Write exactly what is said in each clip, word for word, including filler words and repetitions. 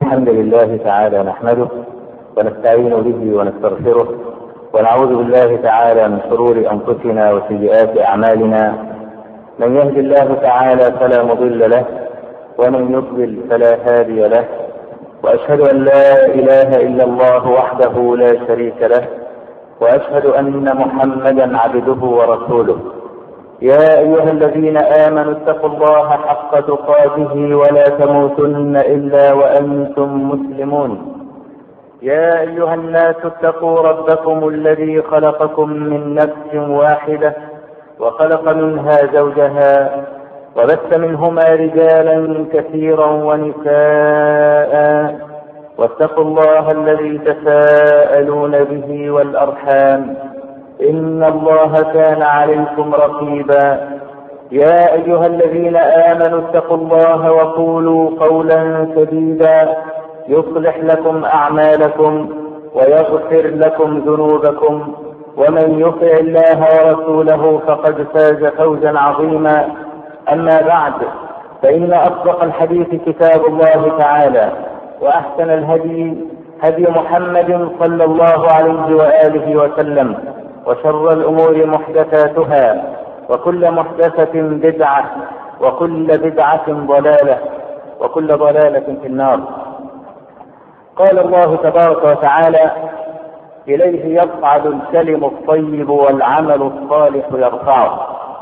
الحمد لله تعالى نحمده ونستعين به ونستغفره ونعوذ بالله تعالى من شرور أنفسنا وسيئات أعمالنا. من يهد الله تعالى فلا مضل له ومن يضلل فلا هادي له، وأشهد أن لا إله إلا الله وحده لا شريك له، وأشهد أن محمدا عبده ورسوله. يا أيها الذين آمنوا اتقوا الله حق تقاته ولا تموتن إلا وأنتم مسلمون. يا أيها الناس اتقوا ربكم الذي خلقكم من نفس واحدة وخلق منها زوجها وبث منهما رجالا كثيرا ونساء، واتقوا الله الذي تساءلون به والأرحام إن الله كان عليكم رقيبا. يا أيها الذين آمنوا اتقوا الله وقولوا قولا سديدا يصلح لكم أعمالكم ويغفر لكم ذنوبكم، ومن يطع الله ورسوله فقد فاز فوزا عظيما. أما بعد، فإن أصدق الحديث كتاب الله تعالى، وأحسن الهدي هدي محمد صلى الله عليه وآله وسلم، وشر الأمور محدثاتها، وكل محدثة بدعة، وكل بدعة ضلالة، وكل ضلالة في النار. قال الله تبارك وتعالى: إليه يصعد الكلم الطيب والعمل الصالح يرفعه.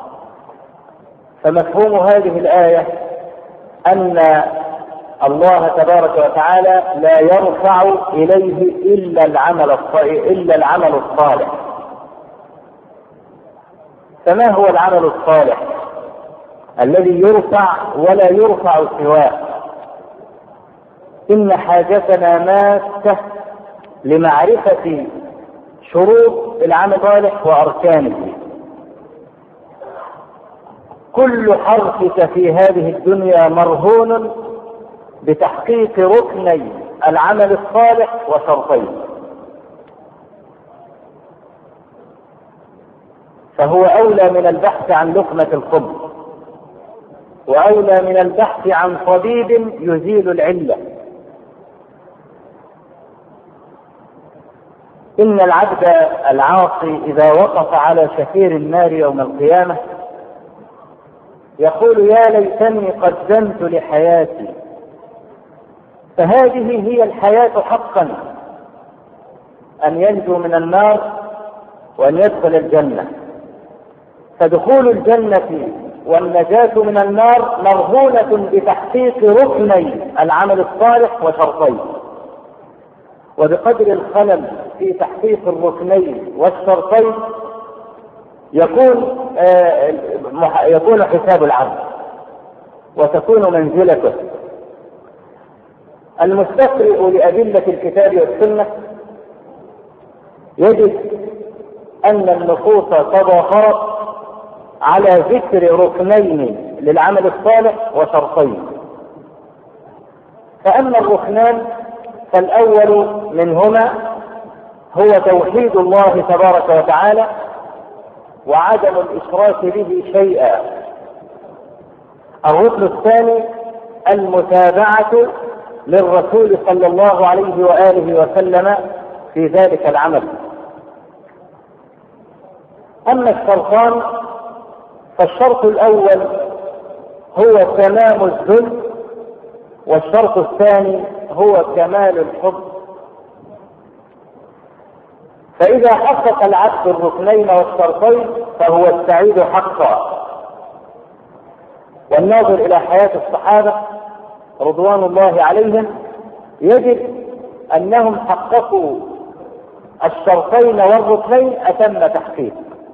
فمفهوم هذه الآية أن الله تبارك وتعالى لا يرفع إليه إلا العمل إلا العمل الصالح. فما هو العمل الصالح الذي يرفع ولا يرفع سواه؟ إن حاجتنا ماسة لمعرفة شروط العمل الصالح وأركانه. كل حركك في هذه الدنيا مرهون بتحقيق ركني العمل الصالح وشرطيه. فهو أولى من البحث عن لقمة الخبز، وأولى من البحث عن طبيب يزيل العلة. إن العبد العاصي إذا وقف على شفير النار يوم القيامة يقول: يا ليتني قدمت لحياتي. فهذه هي الحياة حقا، أن ينجو من النار وأن يدخل الجنة. فدخول الجنة والنجاة من النار مرهونة بتحقيق ركني العمل الصالح وشرطيه. وبقدر الخلل في تحقيق الركنين والشرطين يكون آه يكون حساب العبد وتكون منزلته. المستقرئ لأدلة الكتاب والسنة يجد أن النصوص تضافرت على ذكر ركنين للعمل الصالح وشرطين. فأما الركنان فالأول منهما هو توحيد الله تبارك وتعالى وعدم الإشراك به شيئا. الركن الثاني المتابعة للرسول صلى الله عليه وآله وسلم في ذلك العمل. أما الشرطان فالشرط الأول هو تمام الذل، والشرط الثاني هو كمال الحب. فإذا حقق العبد الركنين والشرطين فهو السعيد حقا. والناظر إلى حياة الصحابة رضوان الله عليهم يجد أنهم حققوا الشرطين والركنين أتم تحقيق.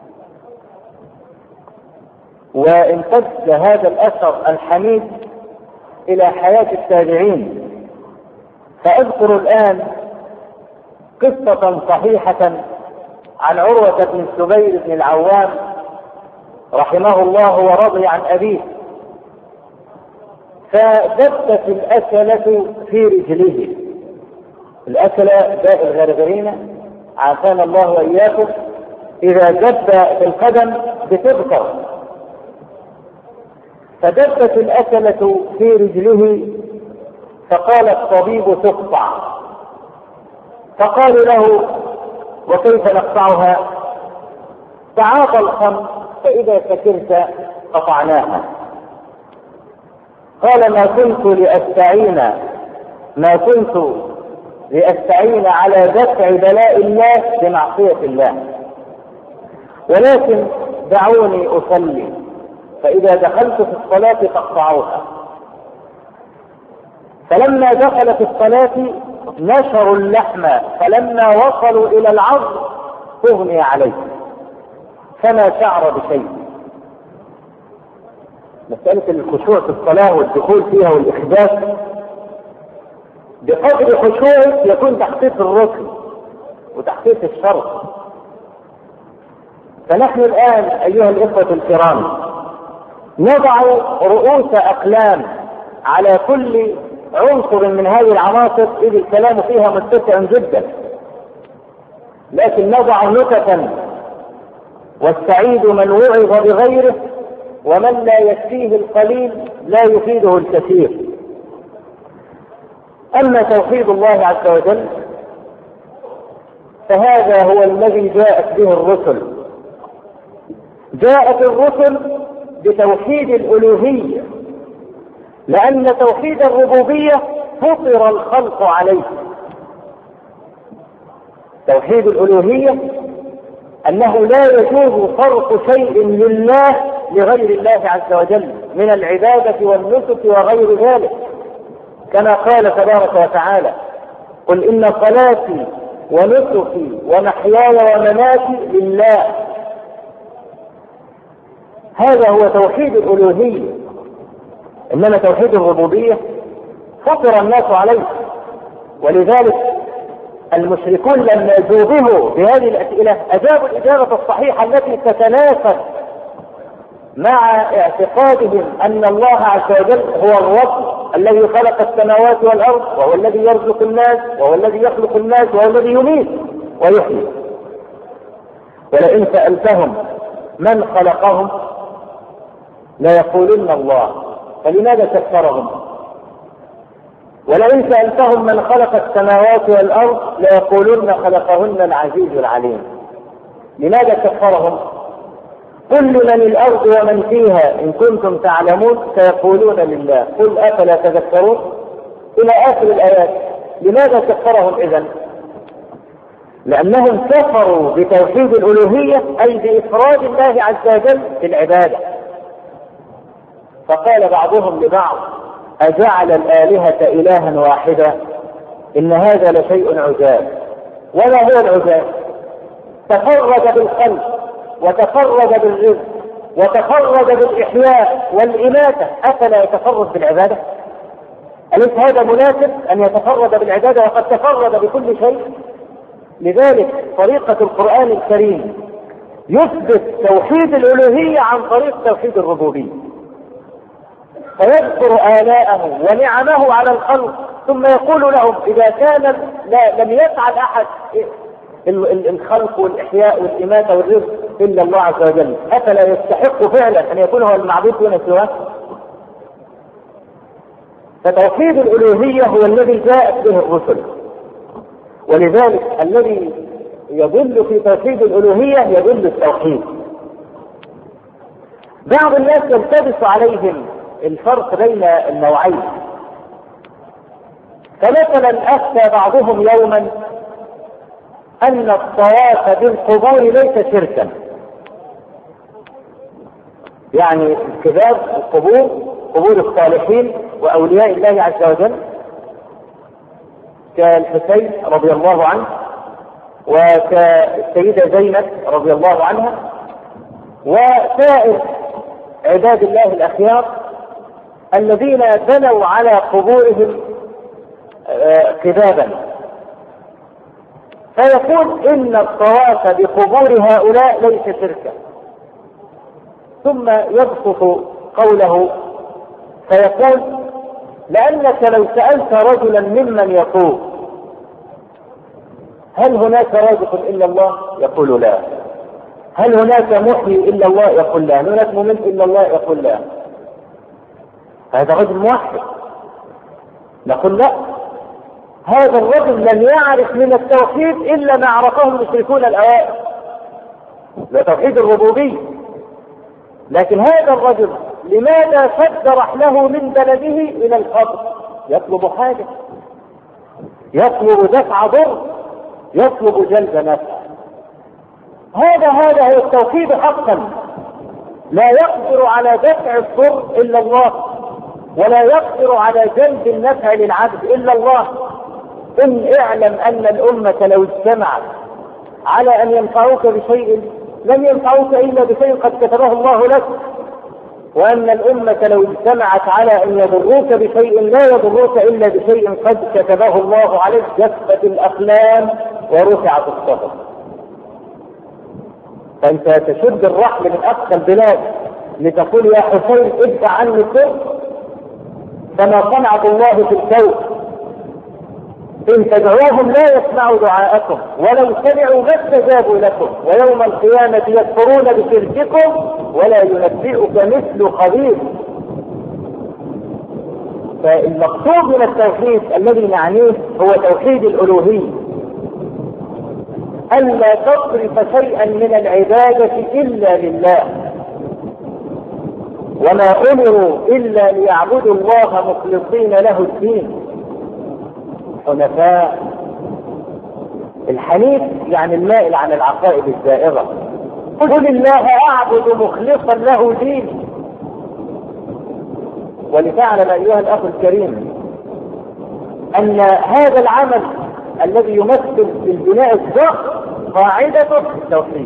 وامتد هذا الأثر الحميد إلى حياة التابعين. فأذكر الآن قصة صحيحة عن عروة بن الزبير بن العوام رحمه الله ورضي عن أبيه. فدبت الأكلة في رجله. الأكلة داء الغرغرينة عافانا الله وإياكم، إذا دب في القدم بتذكر. فدبت الأكلة في رجله فقال الطبيب تقطع. فقالوا له وكيف نقطعها؟ تعاطى الخمر فإذا سكرت قطعناها. قال ما كنت لأستعين ما كنت لأستعين على دفع بلاء الله بمعصية الله، ولكن دعوني أصلي فإذا دخلت في الصلاة فاقطعوها. فلما دخل في الصلاة نشروا اللحم، فلما وصلوا إلى العظم أغمي عليه فما شعر بشيء. مسألة الخشوع في الصلاة والدخول فيها والإحداث بقدر خشوعك يكون تحقيق الركن وتحقيق الشرط. فنحن الآن أيها الإخوة الكرام نضع رؤوس أقلام على كل عنصر من هذه العناصر إذ الكلام فيها متسع جدا، لكن نضع نكتا، والسعيد من وعظ بغيره ومن لا يكفيه القليل لا يفيده الكثير. أما توحيد الله عز وجل فهذا هو الذي جاءت به الرسل. جاءت الرسل بتوحيد الألوهية، لأن توحيد الربوبية فطر الخلق عليه. توحيد الألوهية أنه لا يجوز صرف شيء لله لغير الله عز وجل من العبادة والنسك وغير ذلك، كما قال تبارك وتعالى قل إن صلاتي ونسكي ومحياي ومماتي لله. هذا هو توحيد الألوهية. إنما توحيد الربوبية فطر الناس عليه، ولذلك المشركون لما جوبهوا بهذه الأسئلة أجابوا الإجابة الصحيحة التي تتناسب مع اعتقادهم أن الله عز وجل هو الرب الذي خلق السماوات والأرض، وهو الذي يرزق الناس، وهو الذي يخلق الناس، وهو الذي يميت ويحيي. ولئن سألتهم من خلقهم ليقولن الله، فلماذا كفرهم؟ ولئن سألتهم من خلق السماوات والأرض ليقولن خلقهن العزيز العليم. لماذا كفرهم؟ قل لمن الأرض ومن فيها إن كنتم تعلمون سيقولون لله قل أفلا تذكرون إلى آخر الآيات. لماذا كفرهم إذن؟ لأنهم كفروا بتوحيد الألوهية أي بإفراد الله عز وجل في العبادة. فقال بعضهم لبعض أجعل الآلهة إلها واحدا إن هذا لشيء عجاب. وما هو العجاب؟ تفرد بالخلق وتفرد بالرزق وتفرد بالإحياء والإماتة، أفلا يتفرد بالعبادة؟ أليس هذا مناسب أن يتفرد بالعبادة وقد تفرد بكل شيء؟ لذلك طريقة القرآن الكريم يثبت توحيد الألوهية عن طريق توحيد الربوبية، فيذكر آلاءه ونعمه على الخلق ثم يقول لهم إذا كان لا لم يفعل أحد الخلق والإحياء والإماتة والرزق إلا الله عز وجل أفلا يستحق فعلا أن يكون هو المعبود دون سواه؟ فتوحيد الألوهية هو الذي جاءت به الرسل، ولذلك الذي يدل في توحيد الألوهية يدل التوحيد. بعض الناس يلتبس عليهم الفرق بين النوعين، فمثلا أفتى بعضهم يوما أن الطواف بالقبور ليس شركا، يعني اتباع القبور قبور الصالحين وأولياء الله عز وجل كالحسين رضي الله عنه وكالسيدة زينب رضي الله عنها وسائر عباد الله الأخيار الذين بنوا على قبورهم كذابا، فيقول إن الطواف بقبور هؤلاء ليس شركا، ثم يبسط قوله فيقول لأنك لو سألت رجلا ممن يطوف هل هناك رازق إلا الله؟ يقول لا. هل هناك محيي إلا الله؟ يقول لا. هل هناك مميت إلا الله؟ يقول لا. هذا رجل موحد. نقول لا، هذا الرجل لم يعرف من التوحيد إلا ما عرفه المشركون الأوائل، لا توحيد الربوبية. لكن هذا الرجل لماذا شد رحله من بلده إلى القبر؟ يطلب حاجة، يطلب دفع ضر، يطلب جلب نفع. هذا هذا هو التوحيد حقا. لا يقدر على دفع الضر إلا الله، ولا يقدر على جلب النفع للعبد إلا الله. إن اعلم أن الأمة لو اجتمعت على أن ينفعوك بشيء لم ينفعوك إلا بشيء قد كتبه الله لك، وأن الأمة لو اجتمعت على أن يضروك بشيء لا يضروك إلا بشيء قد كتبه الله عليك. جفت الأقلام ورفعت الصحف. فأنت تشد الرحل من أقصى البلاد لتقول يا حسين ادفع عني السر، كما صنعت الله في الكون. إن تدعوهم لا يسمعوا دعاءكم، ولو سمعوا ما استجابوا لكم، ويوم القيامة يكفرون بشرككم ولا ينبئك مثل خبير. فالمقصود من التوحيد الذي نعنيه هو توحيد الألوهية، ألا تصرف شيئا من العبادة إلا لله، وما أمروا إلا ليعبدوا الله مخلصين له الدين حنفاء. الحنيف يعني المائل عن العقائد الزائغة. قل الله أعبد مخلصا له دين. ولتعلم أيها الأخ الكريم أن هذا العمل الذي يمثل في البناء الضخم قاعدته التوحيد،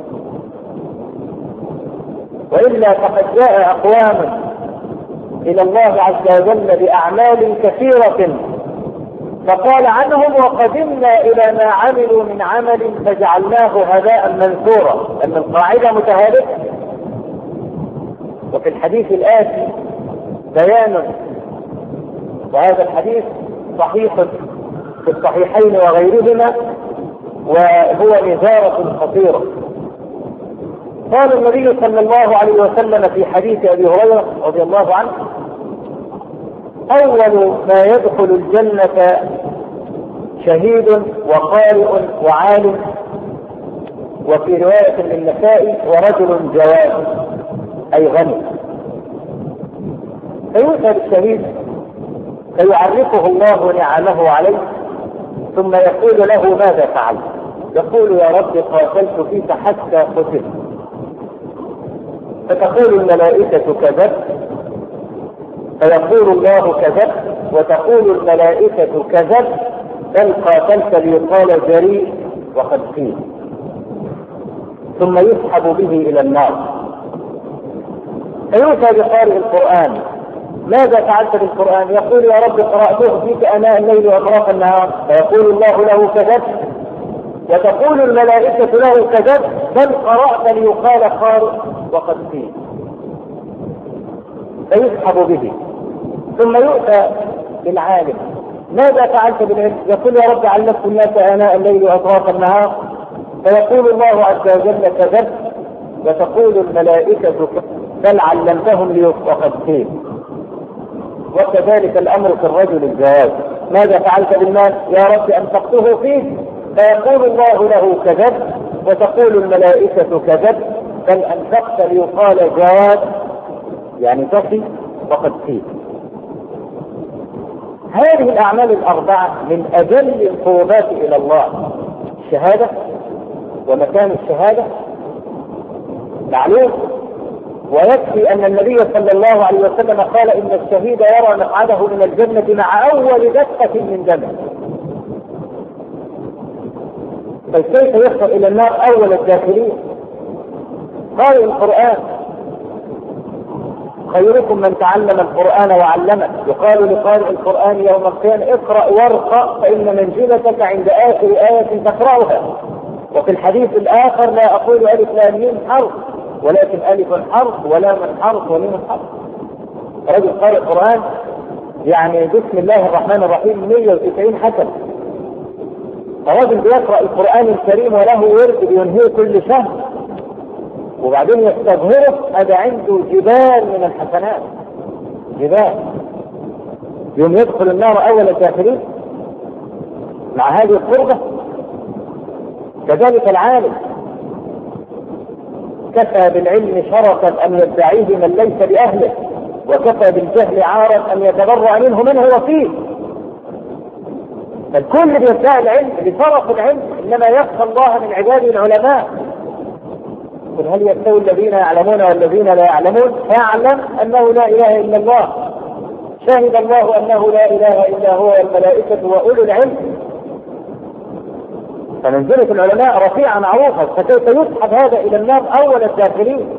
وإلا فقد جاء أقوام إلى الله عز وجل بأعمال كثيرة فقال عنهم وقدمنا إلى ما عملوا من عمل فجعلناه هباء منثورا، أن القاعدة متهالكة. وفي الحديث الآتي بيان، وهذا الحديث صحيح في الصحيحين وغيرهما، وهو نزارة خطيرة. قال النبي صلى الله عليه وسلم في حديث أبي هريرة رضي الله عنه: أول ما يدخل الجنة شهيد وقارئ وعالم، وفي رواية للنسائي ورجل جواد أي غني. فيؤتى بالشهيد فيعرفه الله نعمه عليه، ثم يقول له ماذا فعلت؟ يقول يا رب قاتلت فيك حتى قتلت. فتقول الملائكة كذبت، فيقول الله كذبت، وتقول الملائكة كذبت، بل قاتلت ليقال جريء وقد قيل. ثم يسحب به إلى النار. فيؤتى بقارئ القرآن: ماذا فعلت بالقرآن؟ يقول يا رب قرأته فيك آناء الليل وأطراف النهار. فيقول الله له كذبت، وتقول الملائكة له كذبت، بل قرأت ليقال قارئ وقد قيل. فيسحب به. ثم يؤتى بالعالم: ماذا فعلت بالعلم؟ يقول يا رب علمت الناس آناء الليل وأطراف النهار. فيقول الله عز وجل كذبت، وتقول الملائكة بل علمتهم ليقد قيل. وكذلك الأمر في الرجل الجواد: ماذا فعلت بالمال؟ يا رب أنفقته فيه. فيقول الله له كذبت، وتقول الملائكة كذبت، بل أنفقت ليقال جواد يعني تقي وقد قيل. هذه الأعمال الأربعة من أجل القربات إلى الله. الشهادة ومكان الشهادة معلوم، ويكفي أن النبي صلى الله عليه وسلم قال إن الشهيد يرى مقعده من الجنة مع أول دقة من دمه. فكيف يدخل إلى النار أول الداخلين؟ قال القرآن: خيركم من تعلم القرآن وعلمه. يقال لقارئ القرآن يوم القيامة: اقرأ وارقى فإن منزلتك عند آخر آية تقرأها. وفي الحديث الآخر: لا أقول ألف لام ميم حرف، ولكن ألف حرف ولام حرف وميم حرف. رجل قارئ القرآن يعني بسم الله الرحمن الرحيم مئة وتسعين حسن. رجل بيقرأ القرآن الكريم وله ورد بينهيه كل شهر، وبعدين يستظهره، هذا عنده جبال من الحسنات، جبال. يوم يدخل النار أول الداخلين مع هذه القربة. كذلك العالم كفى بالعلم شرفا أن يدعيه من ليس بأهله، وكفى بالجهل عارا أن يتبرأ منه من هو فيه. فالكل بيدعي العلم لشرف العلم، إنما يخشى الله من عباده العلماء. قل هل يستوي الذين يعلمون والذين لا يعلمون؟ فاعلم أنه لا إله إلا الله، شهد الله أنه لا إله إلا هو والملائكة وأولو العلم. فمنزلة العلماء رفيعة معروفة، فكيف يسحب هذا إلى النار أول الداخلين؟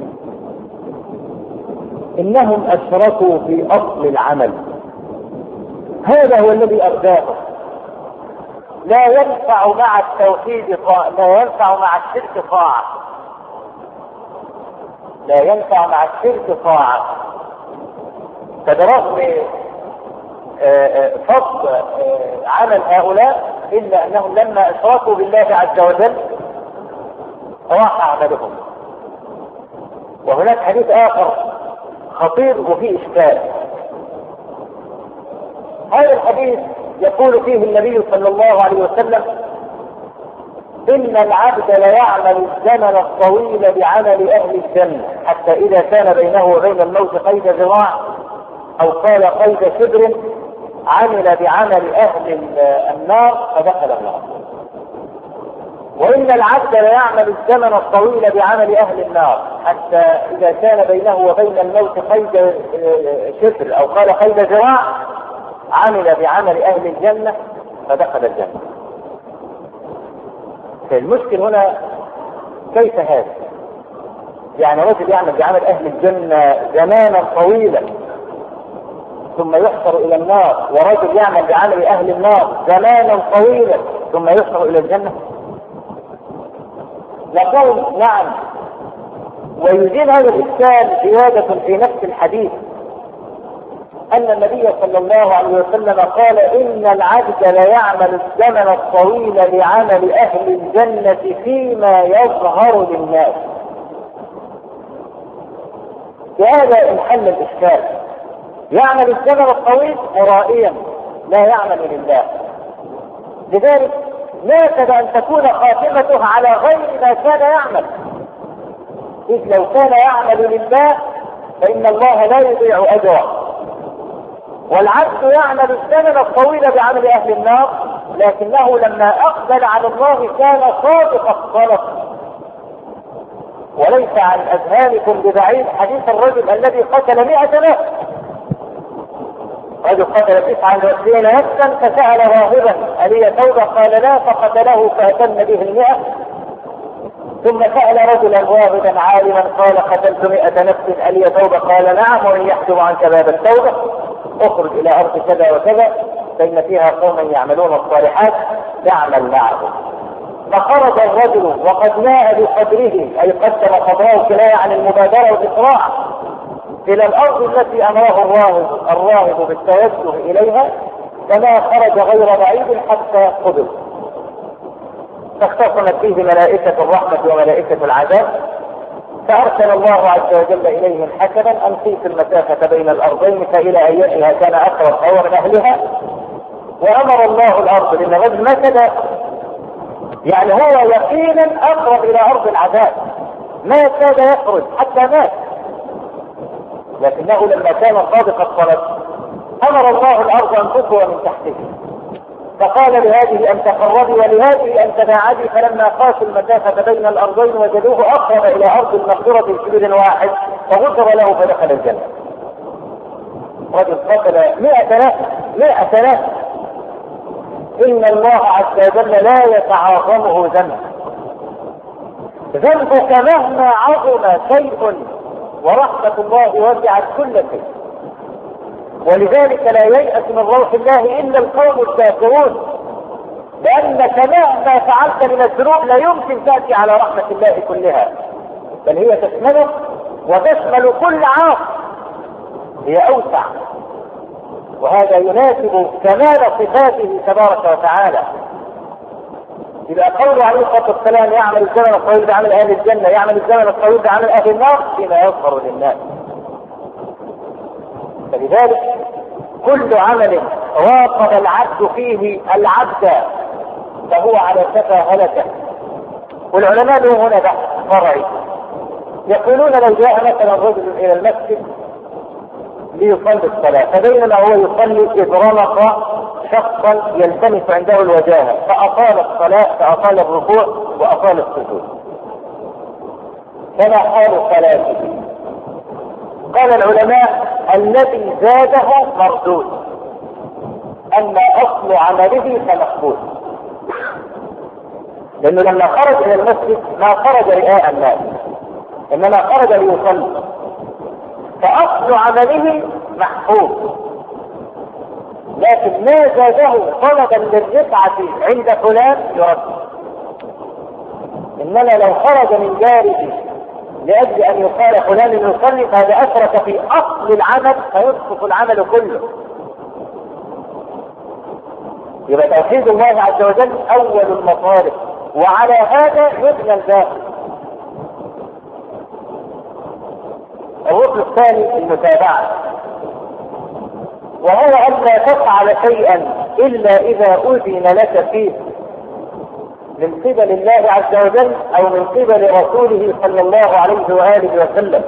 إنهم أشركوا في أصل العمل، هذا هو الذي أرداهم. لا ينفع مع التوحيد طاعة، لا ينفع مع الشرك طاعة، لا ينفع مع الشرك طاعة. فبرغم فضل عمل هؤلاء إلا أنهم لما أشركوا بالله عز وجل راح عملهم. وهناك حديث آخر خطير وفيه إشكال. هذا الحديث يقول فيه النبي صلى الله عليه وسلم: إن العبد ليعمل الزمن الطويل بعمل أهل الجنة، حتى إذا كان بينه وبين الموت قيد ذراع أو قال قيد شبر عمل بعمل أهل النار فدخل النار. وإن العبد ليعمل الزمن الطويل بعمل أهل النار، حتى إذا كان بينه وبين الموت قيد شبر أو قال قيد ذراع عمل بعمل أهل الجنة فدخل الجنة. فالمشكل هنا كيف هذا؟ يعني رجل يعمل بعمل أهل الجنة زمانا طويلا ثم يحشر إلى النار، ورجل يعمل بعمل أهل النار زمانا طويلا ثم يحشر إلى الجنة. نقول نعم، ويزيل هذا الإشكال زيادة في نفس الحديث أن النبي صلى الله عليه وسلم قال: إن العبد ليعمل الزمن الطويل لعمل أهل الجنة فيما يظهر للناس. بهذا انحل الإشكال. يعمل الزمن الطويل مرائيا لا يعمل لله، لذلك ناسب أن تكون خاتمته على غير ما كان يعمل، إذ لو كان يعمل لله فإن الله لا يضيع أجره. والعبد يعمل الزمن الطويل بعمل أهل النار، لكنه لما أقبل على الله كان صادق الصدق. وليس عن أذهانكم ببعيد حديث الرجل الذي قتل مئة نفس. رجل قتل تسعة وعشرين نفسا فسأل راهبا: ألي توبة؟ قال لا، فقتله فأتم به المئة. ثم سأل رجلا راهبا عالما قال: قتلت مئة نفس ألي توبة؟ قال نعم، وإن يحجب عنك باب التوبة اخرج إلى أرض كذا وكذا فإن فيها قوما يعملون الصالحات تعمل معهم. فخرج الرجل وقد ناء بقدره، أي قدم قدره كناية عن المبادرة والإسراع إلى الأرض التي أمره الراهب الراهب بالتوجه إليها، فما خرج غير بعيد حتى قبل. فاختصمت فيه ملائكة الرحمة وملائكة العذاب، فأرسل الله عز وجل إليهم حكما أن قيس المسافة بين الأرضين فإلى أيها كان أقرب أو من أهلها. وأمر الله الأرض، لأن الرجل ما كان يعني هو يقينا أقرب إلى أرض العذاب، ما كاد يخرج حتى مات، لكنه لما كان صادق الطلب أمر الله الأرض أن تطوى من تحته، فقال لهذه أن تقربي ولهذه أن تباعدي، فلما قاسوا المسافة بين الأرضين وجدوه أقرب إلى أرض المغفرة بشبر واحد فغفر له فدخل الجنة. رجل قتل مئة نفس مئة نفس إن الله عز وجل لا يتعاظمه ذنب. ذنبك مهما عظم شيء ورحمة الله وسعت كل شيء، ولذلك لا ييأس من روح الله إلا القوم الكافرون، لأنك مهما فعلت من الذنوب لا يمكن تأتي على رحمة الله كلها، بل هي تشمله وتشمل كل عاص، هي أوسع. وهذا يناسب كمال صفاته تبارك وتعالى. إذا قوله عليه الصلاة والسلام: يعمل الزمن الطويل بعمل أهل الجنة، يعمل الزمن الطويل بعمل أهل النار، فيما يظهر للناس. فلذلك كل عمل راقب العبد فيه العبد فهو على شفا هلكه. والعلماء لهم هنا بحث فرعي، يقولون لو جاء مثلا رجل الى المسجد ليصلي الصلاه، فبينما هو يصلي اذ رمق شخصا يلتمس عنده الوجاهه فاطال الصلاه، فاطال الركوع واطال السجود، فما حال صلاته؟ قال العلماء الذي زاده مردود، اما اصل عمله فمقبول، لانه لما خرج الى المسجد ما خرج رئاء الناس انما خرج ليصلي، فاصل عمله محفوظ، لكن ما زاده طلبا للرفعه عند فلان يرد. انما لو خرج من جاره لاجل ان يقال فلان يصلي فهذا اشرك في اصل العمل فيسقط العمل كله. يبقى توحيد الله عز وجل اول المطالب، وعلى هذا يبنى الباقي. الركن الثاني المتابعه، وهو ان لا تفعل شيئا الا اذا اذن لك فيه من قبل الله عز وجل او من قبل رسوله صلى الله عليه واله وسلم.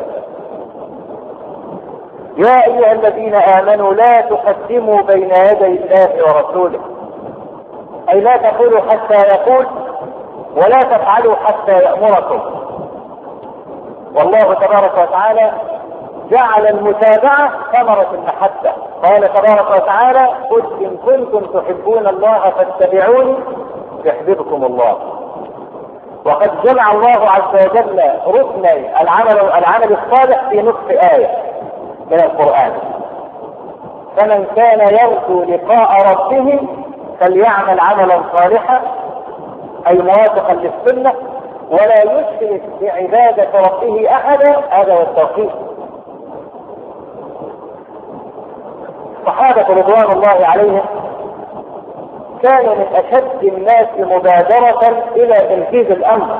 يا ايها الذين امنوا لا تقدموا بين يدي الله ورسوله، اي لا تقولوا حتى يقول ولا تفعلوا حتى يأمركم. والله تبارك وتعالى جعل المتابعة ثمرة المحبة، قال تبارك وتعالى قل إن كنتم تحبون الله فاتبعوني يحببكم الله. وقد جمع الله عز وجل ركني العمل العمل الصالح في نصف آية من القرآن، فمن كان يرجو لقاء ربه فليعمل عملا صالحا أي موافقا للسنة ولا يشرك بعبادة ربه أحدا، هذا هو التوحيد. الصحابة رضوان الله عليهم كانوا من أشد الناس مبادرة إلى تنفيذ الأمر.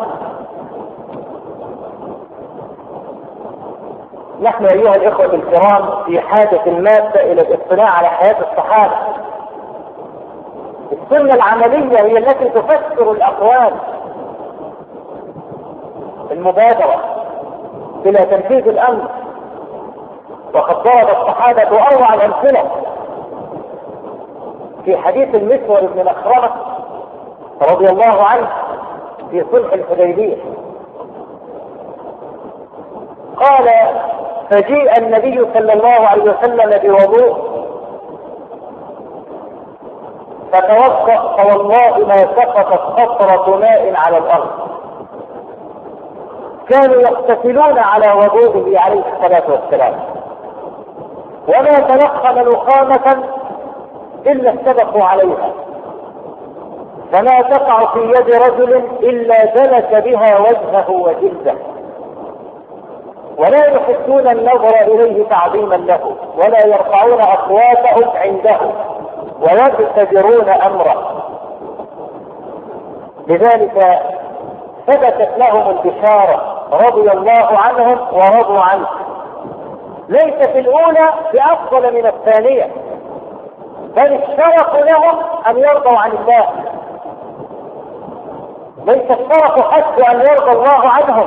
نحن أيها الإخوة الكرام في حاجة ماسة إلى الاطلاع على حياة الصحابة. السنة العملية هي التي تفسر الأقوال، المبادرة إلى تنفيذ الأمر. وقد ضرب الصحابة أروع الأمثلة في حديث المسور بن مخرمة رضي الله عنه في صلح الحديبية. قال فجيء النبي صلى الله عليه وسلم بوضوء فتوضأ فوالله ما سقطت قطرة ماء على الأرض. كانوا يقتتلون على وضوءه عليه الصلاة والسلام، وما تلقى نقامة إلا استبقوا عليها، فما تقع في يد رجل إلا دلك بها وجهه وجلده، ولا يحسون النظر إليه تعظيما له، ولا يرفعون أصواتهم عنده، ويبتدرون أمره. لذلك ثبتت لهم البشارة رضي الله عنهم ورضوا عنه، ليس في الأولى بأفضل من الثانية، بل الشرف لهم أن يرضوا عن الله، ليس الشرف حتى أن يرضى الله عنهم،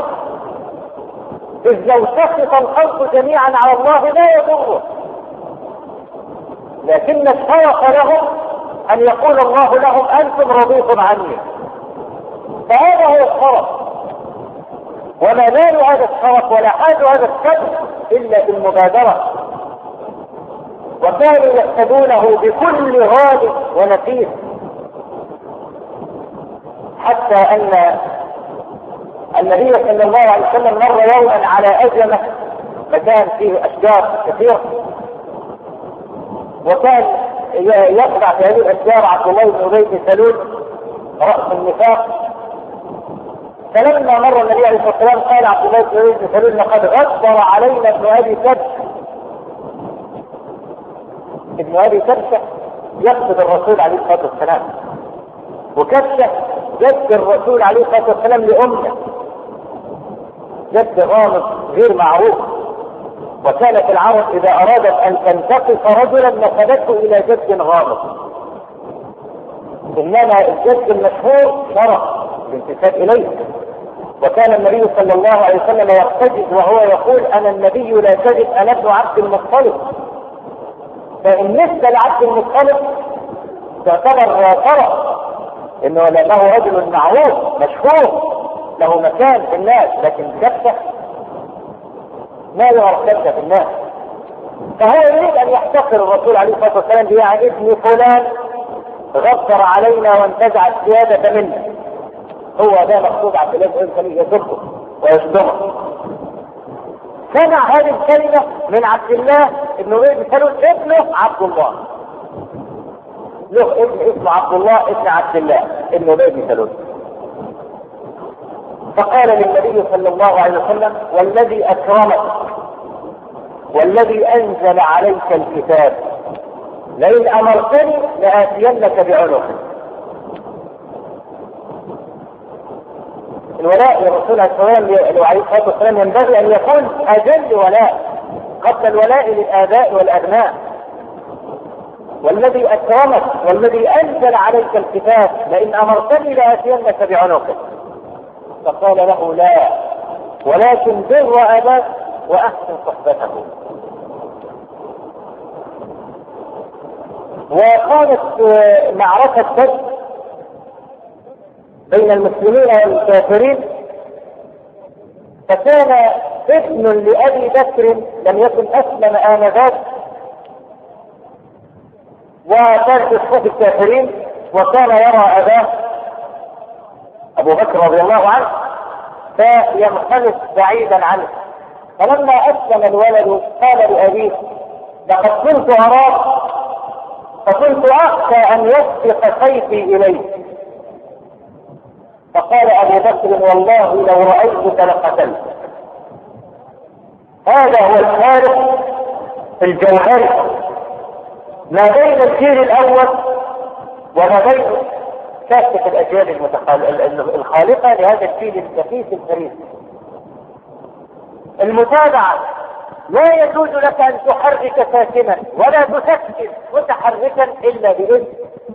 إذ لو سخط الخلق جميعا على الله لا يضره، لكن الشرف لهم أن يقول الله لهم أنتم رضيتم عني، فهذا هو الشرف. وما نال هذا الشرف ولا حاج هذا الشرف إلا بالمبادرة، وكانوا يحسبونه بكل غالب ونفيس، حتى أن النبي صلى الله عليه وسلم مر يوما على أجمة مكان فيه أشجار كثيرة، وكان يخضع في هذه الأشجار عبد الله بن أبي بن سلول رأس النفاق. فلما مر النبي عليه الصلاة والسلام قال عبد الله بن أبي بن سلول لقد غدر علينا ابن أبي كبش. ابن أبي كبشة يقصد الرسول عليه الصلاة والسلام، وكبشة جد الرسول عليه الصلاة والسلام لأمه، جد غامض غير معروف. وكانت العرب إذا أرادت أن تنتقص رجلا نسبته إلى جد غامض، إنما الجد المشهور شرف الانتساب إليه. وكان النبي صلى الله عليه وسلم يحتجز وهو يقول أنا النبي لا كذب، أنا ابن عبد المطلب. فإن نسبة لعبد المطلب تعتبر شرف، إنه له رجل معروف مشهور له مكان في الناس، لكن كبته ما يعرف كبته في الناس. فهو يريد أن يحتقر الرسول عليه الصلاة والسلام يعني ابن فلان غفر علينا وانتزع السيادة منا. هو ده مقصود عبد الله بن سلول يسبه ويشتمه. سمع هذه الكلمة من عبد الله بن ابي بن سلول ابنه عبد الله، له ابن اسمه عبد الله ابن عبد الله ابن ابي بن سلول. فقال للنبي صلى الله عليه وسلم والذي اكرمك والذي انزل عليك الكتاب لئن امرتني لاتينك بعنقك. الولاء للرسول عليه الصلاه والسلام ينبغي ان يكون اجل ولاء قبل الولاء للاباء والابناء. والذي اكرمك والذي انزل عليك الكتاب لئن امرتني لاتينك بعنقك. فقال له لا، ولكن بر اباك واحسن صحبته. وقامت معركة بدر بين المسلمين والكافرين، فكان ابن لأبي بكر لم يكن أسلم آنذاك وكان في صفوف الكافرين، وكان يرى أباه أبو بكر رضي الله عنه فينخلص بعيدا عنه. فلما أسلم الولد قال لأبيه لقد كنت أراك فكنت أخشى أن يسبق سيفي إليه. فقال أبو بكر والله لو رأيتك لقتلت. هذا هو الفارق الجوهري ما بين الجيل الأول وما بين كافة الأجيال الخالقة لهذا الجيل الكثيف الفريد. المتابعة، لا يجوز لك أن تحرك ساكنا ولا تسكن متحركا إلا بإذن.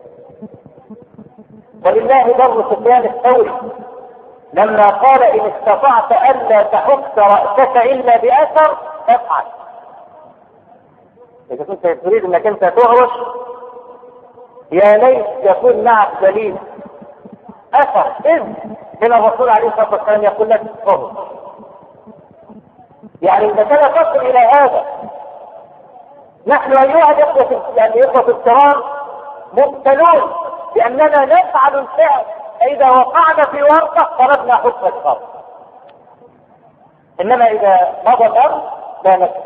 ولله در سفيان الثوري لما قال إن استطعت ألا تحك رأسك إلا بأثر فافعل. إذا كنت تريد أنك أنت تهرش يا ليت يكون معك دليل أثر إذن من الرسول عليه الصلاة والسلام يقول لك اهرش. يعني إذا كان تصل إلى هذا، نحن أيها الإخوة يعني إخوة الكرام مبتلون بأننا نفعل الفعل إذا وقعنا في ورطة طلبنا حكم الشر، إنما إذا مضى الأمر لا نفعل.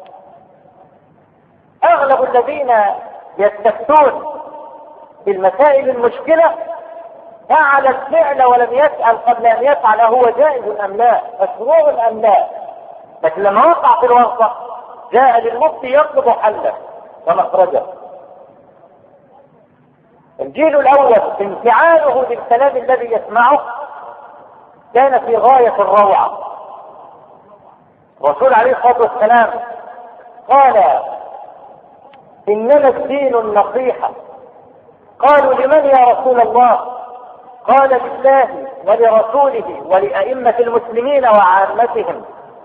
أغلب الذين يستفتون في المسائل المشكلة فعل الفعل ولم يسأل قبل أن يفعل هو جائز أم لا، مشروع أم لا. لكن لما وقع في الورطة جاء للمفتي يطلب حله ومخرجه. الجيل الأول انفعاله للكلام الذي يسمعه كان في غاية الروعة. الرسول عليه الصلاة والسلام قال إنما الدين النصيحة. قالوا لمن يا رسول الله؟ قال لله ولرسوله ولأئمة المسلمين وعامتهم.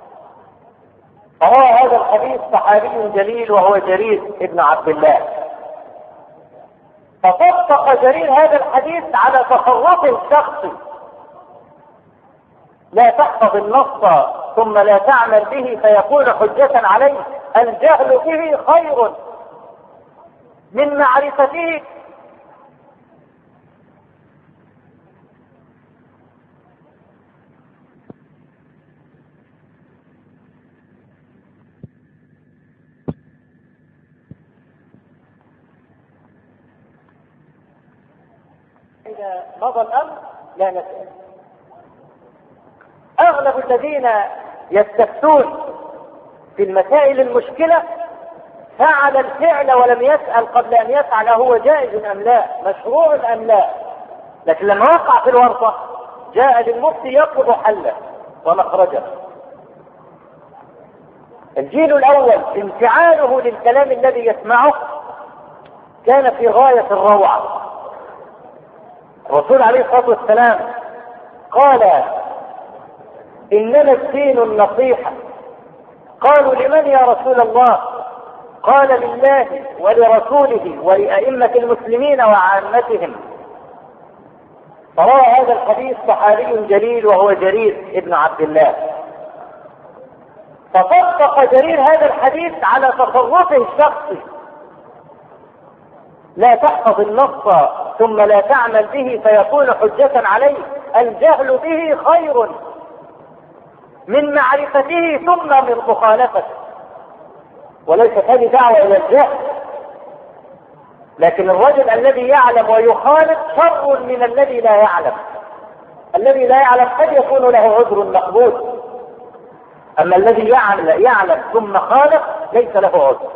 فروى هذا الحديث صحابي جليل وهو جرير ابن عبد الله. فطبق جرير هذا الحديث على تصرف شخصي. لا تحفظ النص ثم لا تعمل به فيكون حجة عليه. الجهل به خير من معرفته. إذا مضى الأمر لا نسأل. أغلب الذين يستفتون في المسائل المشكلة فعل الفعل ولم يسأل قبل أن يفعل هو جائز أم لا، مشروع أم لا. لكن لما وقع في الورطة جاء للمفتي يطلب حله ومخرجه. الجيل الأول انفعاله للكلام الذي يسمعه كان في غاية الروعة. الرسول عليه الصلاة والسلام قال إنما الدين النصيحة. قالوا لمن يا رسول الله؟ قال لله ولرسوله ولأئمة المسلمين وعامتهم. فروى هذا الحديث صحابي جليل وهو جرير ابن عبد الله، فطبق جرير هذا الحديث على تصرفه الشخصي. لا تحفظ النص ثم لا تعمل به فيكون حجة عليه. الجهل به خير من معرفته ثم من مخالفته، وليست هذه دعوة إلى الجهل. لكن الرجل الذي يعلم ويخالف شر من الذي لا يعلم. الذي لا يعلم قد يكون له عذر مقبول، أما الذي يعلم, يعلم ثم خالف ليس له عذر.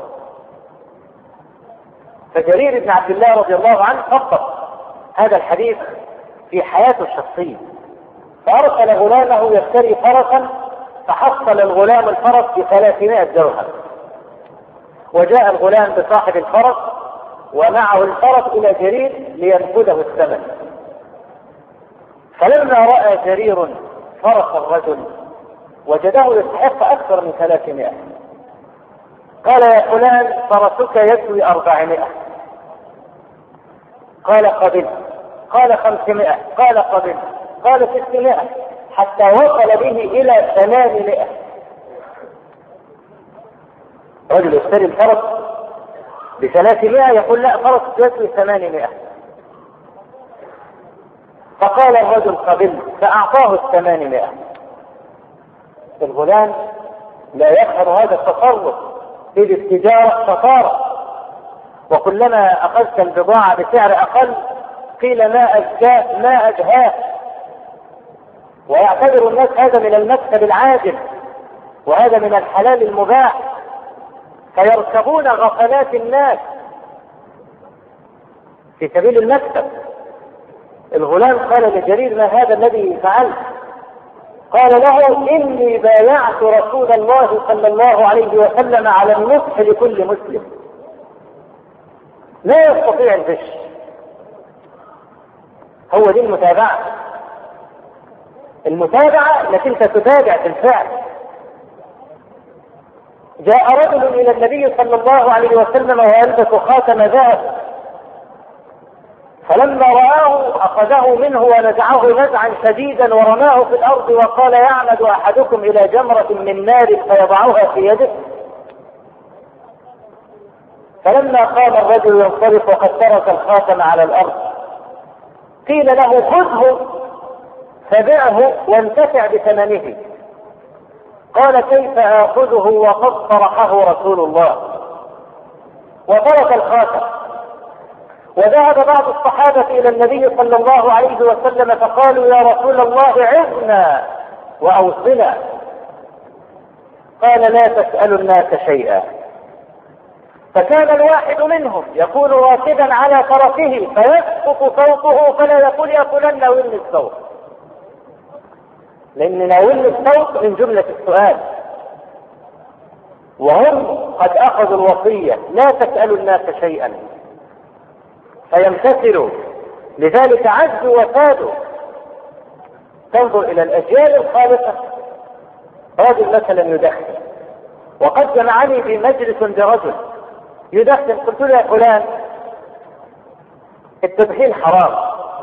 فجرير بن عبد الله رضي الله عنه طبق هذا الحديث في حياته الشخصية، فأرسل غلامه يشتري فرسا، فحصل الغلام الفرس بثلاثمائة درهم، وجاء الغلام بصاحب الفرس ومعه الفرس إلى جرير لينفذه الثمن. فلما رأى جرير فرس الرجل وجده يستحق أكثر من ثلاثمائة، قال يا فلان فرسك يسوي أربعمائة. قال قبل. قال خمسمائة. قال قبل. قال ستمائة، حتى وصل به إلى ثمانمائة. رجل يشتري الفرس بثلاثمائة يقول لا، فرس يسوي ثمانمائة. فقال الرجل قبل، فأعطاه الثمانمائة. الغلام لا يفهم هذا التصرف في التجارة شطارة، وكلما أخذت البضاعة بسعر أقل قيل ما أجهاه ما أجهاه، ويعتبر الناس هذا من المكسب العاجل وهذا من الحلال المباح، فيركبون غفلات الناس في سبيل المكسب. الغلام قال لجرير ما هذا الذي فعلت؟ قال له إني بايعت رسول الله صلى الله عليه وسلم على النصح لكل مسلم، لا يستطيع الغش. هو دي المتابعة. المتابعة انك انت تتابع في الفعل. جاء رجل الى النبي صلى الله عليه وسلم ويلبس خاتم ذهب، فلما رآه أخذه منه ونزعه نزعا شديدا ورماه في الأرض وقال يعمد أحدكم إلى جمرة من نار فيضعها في يده. فلما قام الرجل ينصرف وقد ترك الخاتم على الأرض قيل له خذه فبعه وانتفع بثمنه. قال كيف آخذه وقد طرحه رسول الله؟ وترك الخاتم. وذهب بعض الصحابة إلى النبي صلى الله عليه وسلم فقالوا يا رسول الله عظنا وأوصنا. قال لا تسألوا الناس شيئا. فكان الواحد منهم يكون راكبا على فرسه فيسقط صوته فلا يقول يا فلان ناولني الصوت، لأن ناولني الصوت من جملة السؤال، وهم قد أخذوا الوصية لا تسألوا الناس شيئا فيمتثلوا، لذلك عزوا وفادوا. تنظر إلى الأجيال الخالصة، رجل مثلا يدخن، وقد جمعني في مجلس برجل يدخن، قلت له يا فلان التدخين حرام،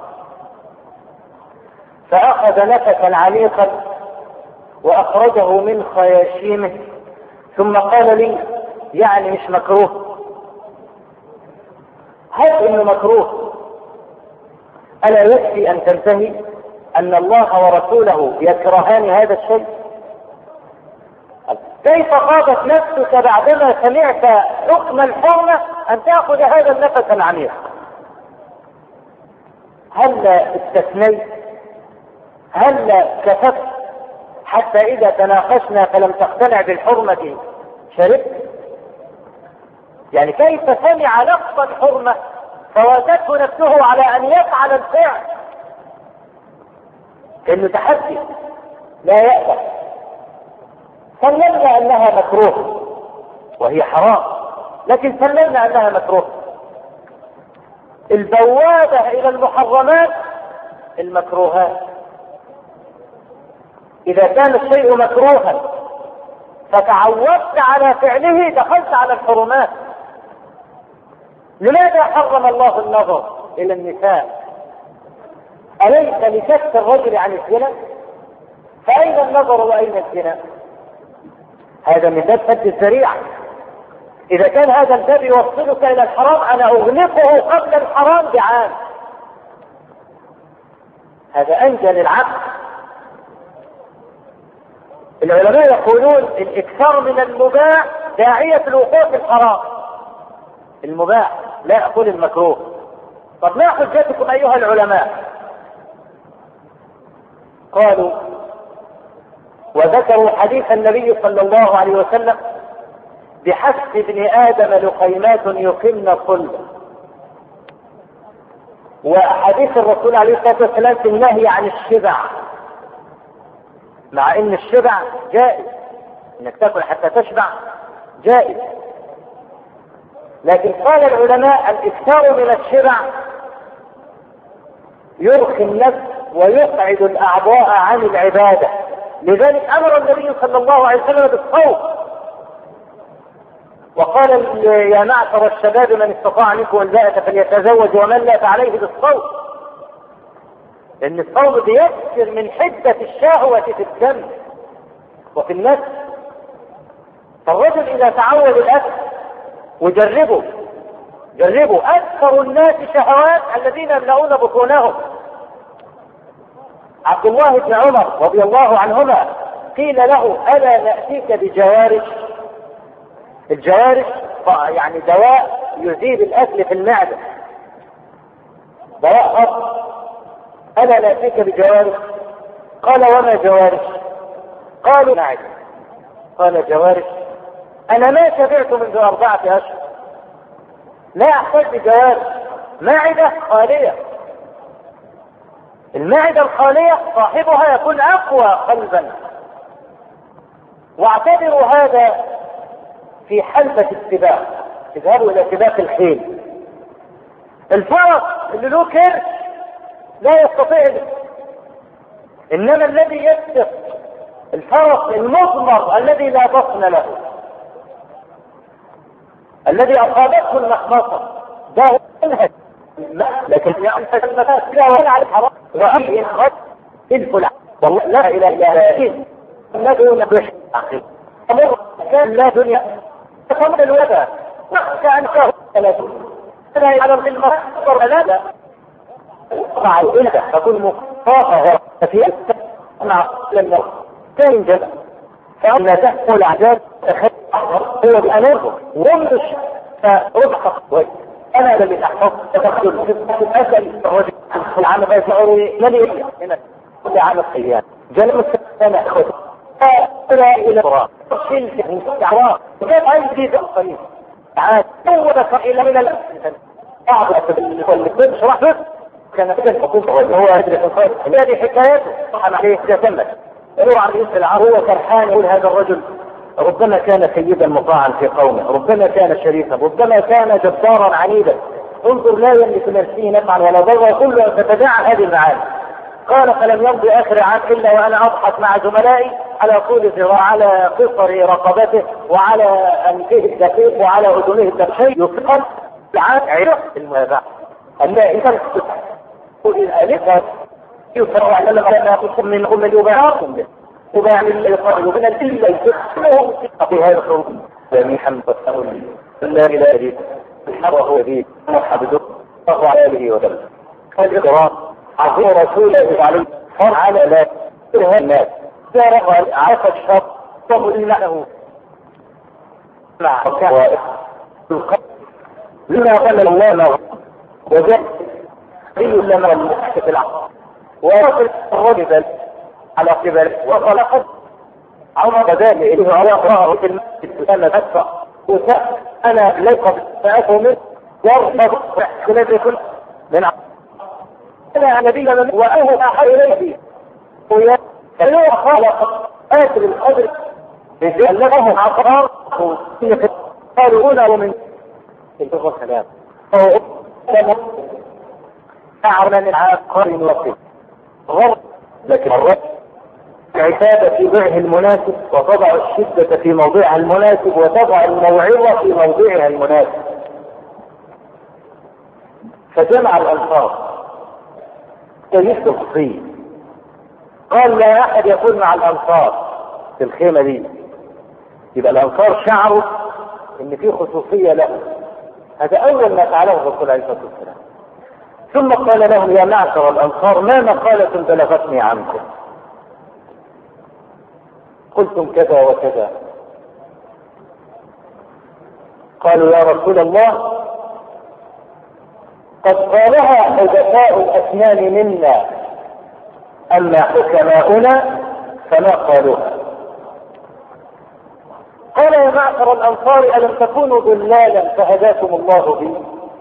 فأخذ نفسا عميقا وأخرجه من خياشيمه ثم قال لي يعني مش مكروه؟ هل انه مكروه ألا يكفي أن تنتهي أن الله ورسوله يكرهان هذا الشيء؟ كيف خاضت نفسك بعدما سمعت حكم الحرمة أن تأخذ هذا النفس العميق؟ هل استثنيت؟ هل كففت حتى إذا تناقشنا فلم تقتنع بالحرمة شربت؟ يعني كيف سمع لفظ الحرمة فواتته نفسه على أن يفعل الفعل؟ كأنه تحدي لا يأبه. سلمنا انها مكروه وهي حرام، لكن سلمنا انها مكروه. البوابة الى المحرمات المكروهات. اذا كان الشيء مكروها فتعودت على فعله دخلت على الحرمات. لماذا حرم الله النظر الى النساء؟ أليس لكف الرجل عن الزنا؟ فأين النظر وأين الزنا؟ هذا من باب سد الذريعة. إذا كان هذا الباب يوصلك إلى الحرام أنا أغلقه قبل الحرام بعام. هذا أنجى للعقل. العلماء يقولون الإكثار من المباح داعية في الوقوع في الحرام. المباح لا يقول المكروه. طب ما حجتكم أيها العلماء؟ قالوا وذكروا حديث النبي صلى الله عليه وسلم بحسب ابن آدم لقيمات يقمن صلبا، وأحاديث الرسول عليه الصلاة والسلام في النهي عن الشبع، مع ان الشبع جائز، انك تاكل حتى تشبع جائز، لكن قال العلماء الاكثار من الشبع يرخي النفس ويقعد الاعضاء عن العبادة. لذلك امر النبي صلى الله عليه وسلم بالصوم، وقال يا معشر الشباب من استطاع منكم الباءة فليتزوج ومن لا فعليه بالصوم، لان الصوم بيكثر من حدة الشهوة في الدم وفي النفس. فالرجل اذا تعود الاكل وجربوا جربوا اكثر الناس شهوات الذين يملؤون بطونهم. عبد الله بن عمر رضي الله عنهما قيل له الا نأتيك بجوارش؟ الجوارش يعني دواء يذيب الاكل في المعدة، دواء خاص. الا نأتيك بجوارش؟ قال وما جوارش؟ قالوا معدة. قال جوارش؟ انا ما شبعت منذ اربعة اشهر، لا احتاج بجوارش، معدة خالية. المعدة الخالية صاحبها يكون اقوى قلبا. واعتبروا هذا في حلبة السباق، اذهبوا الى سباق الخيل. الفرس اللي له كرش لا يستطيع، انما الذي يسبق الفرس المضمر الذي لا بطن له، الذي اصابته المخمصة ده هو منهج. لكن يأخذ المفاس لا ولا على الحرام وأمئن غد الفلع والله لا إله إلا الله ندعو نبش أمر كان لا دنيا فمن الوباء كأن شهر ثلاثة لا على الغلمة لا لا مع الإلدة تكون مخافة في مع لم تنجل فأنا تحكل عذاب هو بأنره ومش فربحة أنا الذي تحفظ تدخل في الأسل الرجل العام فيسعري مليئة هنا كل عام الصيام جنب السنة أخوتي فألا إلى الرام شلت من استعراض وكيف عندي بأخرين عاد أول فائلة من الأسل بعض الأسل والمكبر شرح بس كان كده حكومة هو هدرس الخير هذه حكاياته طبعا عليه تتمت يقول عن رئيس العام هو فرحان يقول هذا الرجل ربما كان سيدا مطاعا في قومه، ربما كان شريفا، ربما كان جبارا عنيدا، انظر لا يملك نفسه نفعا ولا ضرا كله تتبع هذه المعاني. قال فلم يمضي اخر عام الا وانا اضحك مع زملائي على طول ذراع على قصر رقبته وعلى انفه الدقيق وعلى اذنه الدقيق يفقد العام عرف المتابعه. اما اذا تقول الالفه يفرع لما كان يقصر من ام يباركم به وبيعمل يقرب من الإلا يدخلهم في هذا الخروج جميعا والسلام لا إله إلا الحق وهو ذي محمد الله عليه وسلم. الإقرار عظيم رسول الله عليه فرع على لا إله الناس دارغ عرف الشر وقل له مع وائق القلب لما قال الله له وجد قيل لما المحكة العقل ويقول الرجل على قبل وخلقت عمر ذلك إليه على قراءة في المسجد أنا أدفع وسأل أنا ليس بسأته منه وارفض احتلال كل من أنا نبي من وأهو أحد إليه ويأتلو خالق آخر القدر رجال لهم عقار قالوا ومن انتظر كلام أعلن العقار وقت غرب، لكن الرب العتاب في ضعه المناسب، وتضع الشدة في موضعها المناسب، وتضع الموعظة في موضعها المناسب. فجمع الأنصار يسلك فيه، قال لا أحد يكون مع الأنصار في الخيمة دي. يبقى الأنصار شعروا إن في خصوصية له. هذا أول ما فعله الرسول عليه الصلاة والسلام. ثم قال لهم يا معشر الأنصار ما مقالة بلغتني عنكم؟ قلتم كذا وكذا. قالوا يا رسول الله قد قالها حدثاء الأسنان منا، أما حكماؤنا فما قالوها. قال يا معشر الأنصار ألم تكونوا ضلالا فهداكم الله بي؟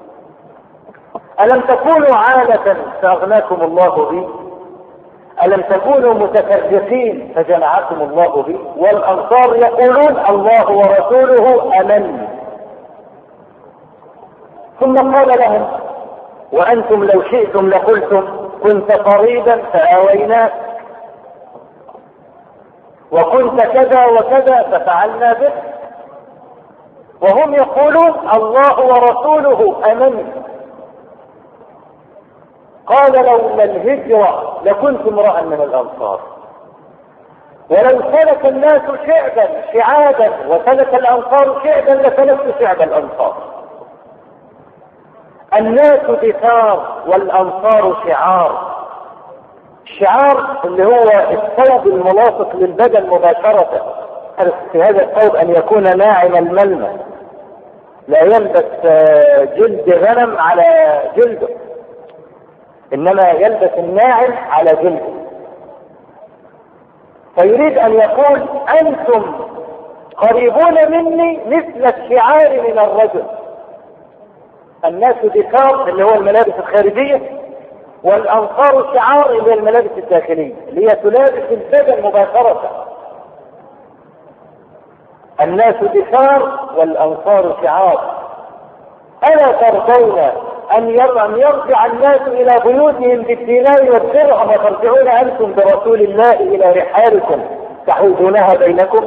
ألم تكونوا عالة فأغناكم الله بي؟ ألم تكونوا متفرقين فجمعكم الله بي؟ والأنصار يقولون الله ورسوله أمن. ثم قال لهم وأنتم لو شئتم لقلتم كنت قريبا فآويناك، وكنت كذا وكذا ففعلنا به. وهم يقولون الله ورسوله أمن. قال لولا الهجرة لكنت امرأ من الأنصار، ولو سلك الناس شعبا شعابا وسلك الأنصار شعبا لسلكت شعب الأنصار. الناس دثار والأنصار شعار. الشعار اللي هو الثوب الملاصق للبدن مباشرة. في هذا الثوب أن يكون ناعم الملمس، لا يلبس جلد غنم على جلده، إنما يلبس الناعم على جلده. فيريد أن يقول أنتم قريبون مني مثل الشعار من الرجل. الناس دثار اللي هو الملابس الخارجية، والأنصار شعار اللي هي الملابس الداخلية اللي هي تلابس البدن مباشرة. الناس دثار والأنصار شعار. ألا ترضون أن يرجع الناس إلى بيوتهم بالدينار والدرهم وترجعون أنتم برسول الله إلى رحالكم تحوزونها بينكم؟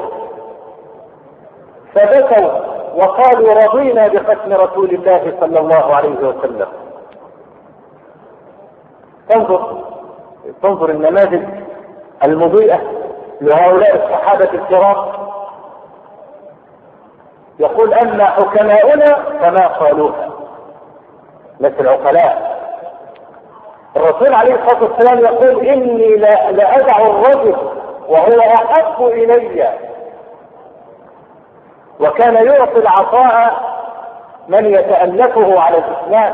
فبكوا وقالوا رضينا بقسم رسول الله صلى الله عليه وسلم. تنظر تنظر النماذج المضيئة لهؤلاء الصحابة الكرام. يقول أما حكماؤنا فما قالوها، مثل العقلاء. الرسول عليه الصلاة والسلام يقول إني لأدع الرجل وهو أحب إلي، وكان يعطي العطاء من يتألفه على الإسلام.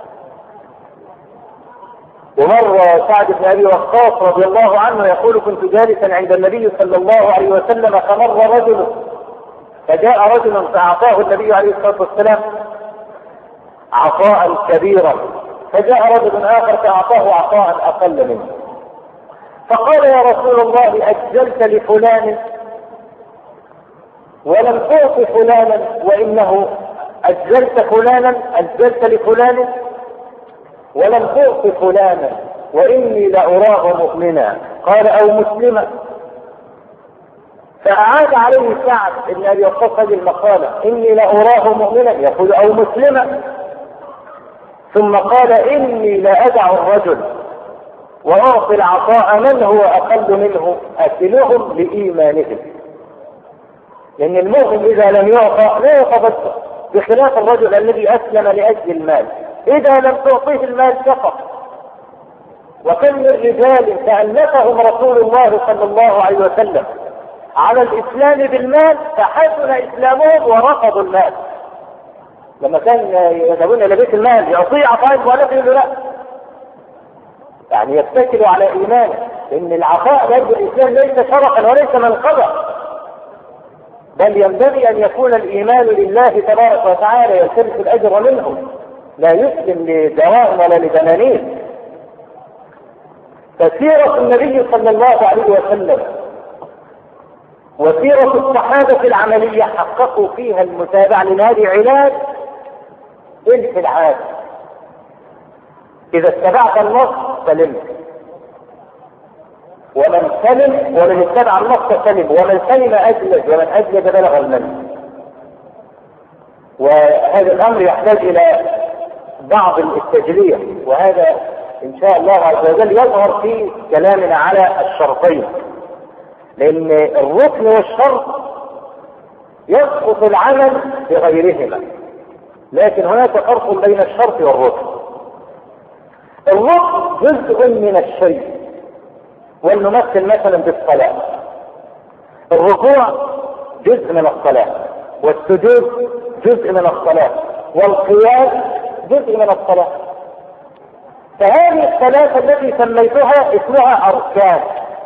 ومر سعد بن أبي وقاص رضي الله عنه يقول كنت جالسا عند النبي صلى الله عليه وسلم فمر رجل، فجاء رجل فأعطاه النبي عليه الصلاة والسلام عطاء كبيرا، فجاء رجل آخر فأعطاه عطاء أقل منه، فقال يا رسول الله أجلت لفلان ولم تعط فلانا، وإنه أجلت فلانا أجلت لفلان ولم تعط فلانا وإني لأراه مؤمنا، قال أو مسلما. فأعاد عليه سعد بن أبي وقاص هذه المقالة إني لأراه مؤمنا، يقول أو مسلما. ثم قال إني لأدع الرجل وأعطي العطاء من هو أقل منه أكلهم لإيمانهم، لأن المؤمن إذا لم يعطى لا يتبدل، بخلاف الرجل الذي أسلم لأجل المال إذا لم تعطيه المال سقط. وكم من رجال تألفهم رسول الله صلى الله عليه وسلم على الإسلام بالمال فحسن إسلامهم ورفضوا المال. لما كان يذهبون إلى بيت المال يعطيه عطاء ولا يقول لا، يعني يتكلوا على إيمانه، لأن العطاء ضد الإسلام ليس شرفا وليس منقبا، بل ينبغي أن يكون الإيمان لله تبارك وتعالى يلتمس الأجر منه، لا يسلم لدواء ولا لدنانير. فسيرة النبي صلى الله عليه وسلم وسيرة الصحابة العملية حققوا فيها المتابعة، لأن هذه علاج الالحاد. إذا اتبعت النص سلمت، ومن سلم ومن اتبع النص سلم، ومن سلم أجلد، ومن أجلد بلغ المنزل. وهذا الأمر يحتاج إلى بعض التجلية، وهذا إن شاء الله عز وجل يظهر في كلامنا على الشرطين، لأن الركن والشرط يسقط العمل بغيرهما، لكن هناك فرق بين الشرط والركن. الركن جزء من الشيء، ولنمثل مثلا بالصلاة، الركوع جزء من الصلاة، والسجود جزء من الصلاة، والقيام جزء من الصلاة. فهذه الصلاة التي سميتها اسمها أركان،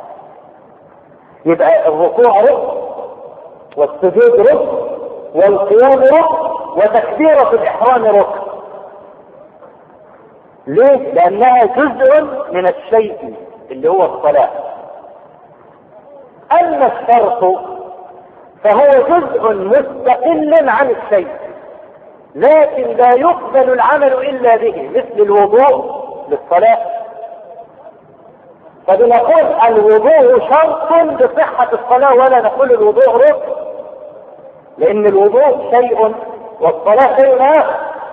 يبقى الركوع ركن، والسجود ركن، والقيام ركن، وتكبيرة الإحرام ركن. ليه؟ لأنها جزء من الشيء اللي هو الصلاة. أما الشرط فهو جزء مستقل عن الشيء، لكن لا يقبل العمل إلا به، مثل الوضوء للصلاة. فبنقول الوضوء شرط لصحة الصلاة، ولا نقول الوضوء ركن، لأن الوضوء شيء والصلاة شيء آخر.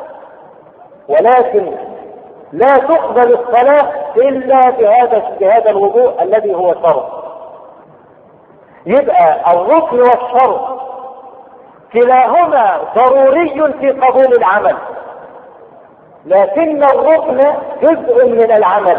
ولكن لا تقبل الصلاة إلا بهذا بهذا الوضوء الذي هو شرط. يبقى الركن والشرط كلاهما ضروري في قبول العمل، لكن الركن جزء من العمل،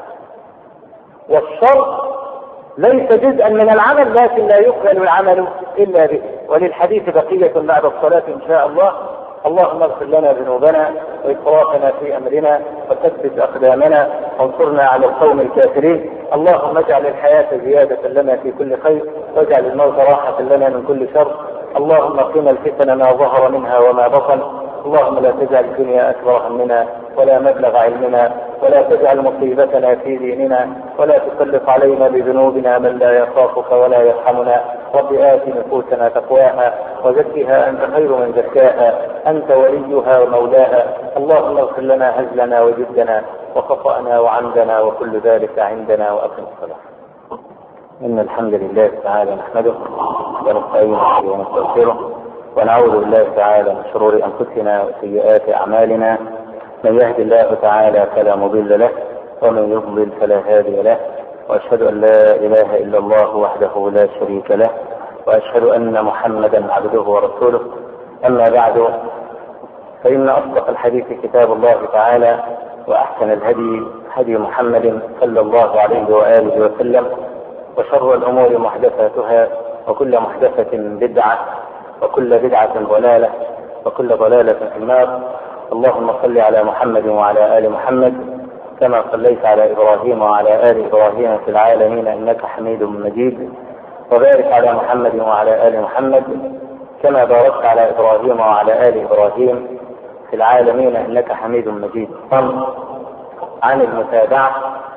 والشرط ليس جزءا من العمل، لكن لا يقبل العمل إلا به. وللحديث بقية بعد الصلاة إن شاء الله. اللهم اغفر لنا ذنوبنا وإسرافنا في أمرنا، وثبت أقدامنا، وانصرنا على القوم الكافرين. اللهم اجعل الحياة زيادة لنا في كل خير، واجعل الموت راحة لنا من كل شر. اللهم قنا الفتن ما ظهر منها وما بطن. اللهم لا تجعل الدنيا أكبر همنا ولا مبلغ علمنا، ولا تجعل مصيبتنا في ديننا، ولا تسلط علينا بذنوبنا من لا يخافك ولا يرحمنا. رب آت نفوسنا تقواها وزكها أنت خير من زكاها، أنت وليها ومولاها. اللهم اغفر لنا هزلنا وجدنا وخطأنا وعمدنا وكل ذلك عندنا، وأقم الصلاة. إن الحمد لله تعالى نحمده ونستعينه ونستغفره، ونعوذ بالله تعالى من شرور أنفسنا وسيئات أعمالنا. من يهد الله تعالى فلا مضل له، ومن يضلل فلا هادي له. وأشهد أن لا إله إلا الله وحده لا شريك له، وأشهد أن محمدا عبده ورسوله. أما بعد، فإن أصدق الحديث كتاب الله تعالى، وأحسن الهدي هدي محمد صلى الله عليه وآله وسلم، وشر الأمور محدثاتها، وكل محدثة بدعة، وكل بدعة ضلالة، وكل ضلالة في النار. اللهم صل على محمد وعلى آل محمد كما صليت على إبراهيم وعلى آل إبراهيم في العالمين إنك حميد مجيد، وبارك على محمد وعلى آل محمد كما باركت على إبراهيم وعلى آل إبراهيم في العالمين إنك حميد مجيد. عن المتابعة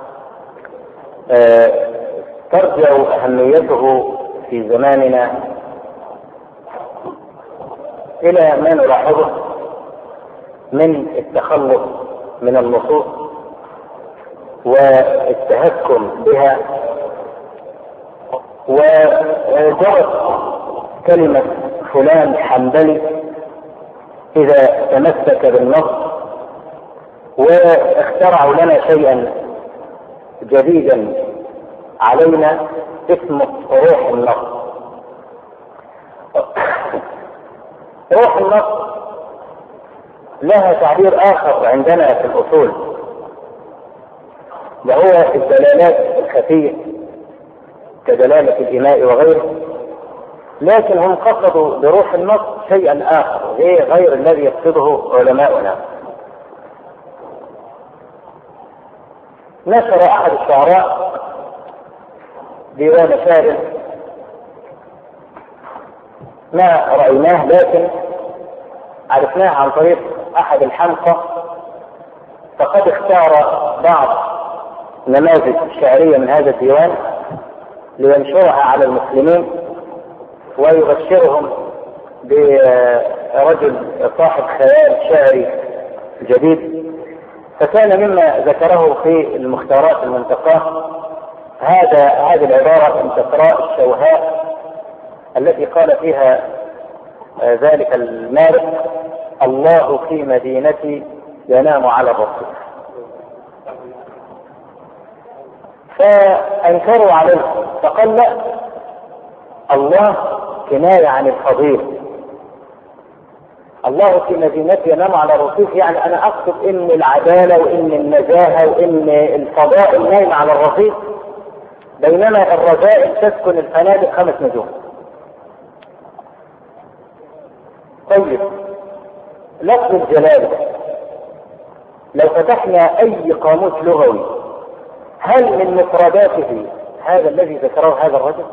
آه ترجع أهميته في زماننا إلى ما نلاحظه من التخلص من النصوص والتهكم بها. وجرت كلمة فلان حنبلي إذا تمسك بالنص، واخترعوا لنا شيئا جديدا علينا اسمه روح النص. روح النص لها تعبير آخر عندنا في الأصول، وهو الدلالات الخفية كدلالة الإيماء وغيره، لكن هم قصدوا بروح النص شيئا آخر غير الذي يقصده علماؤنا. نشر أحد الشعراء ديوان شعر ما رأيناه، لكن عرفناه عن طريق أحد الحمقى، فقد اختار بعض نماذج شعرية من هذا الديوان لينشرها على المسلمين ويبشرهم برجل صاحب خيال شعري جديد. فكان مما ذكره في المختارات المنتقاه هذا هذه العبارة من تقراء الشوهاء التي قال فيها ذلك المارق: الله في مدينتي ينام على الرصيف. فأنكروا عليه فقال: لا، الله كناية عن الفضيل، الله في مدينتي ينام على الرصيف، يعني أنا أقصد إن العدالة وإن النزاهة وإن الفضائل نايم على الرصيف، بينما الرذائل تسكن الفنادق خمس نجوم. طيب، لفظ الجلالة لو فتحنا أي قاموس لغوي هل من مفرداته هذا الذي ذكره هذا الرجل؟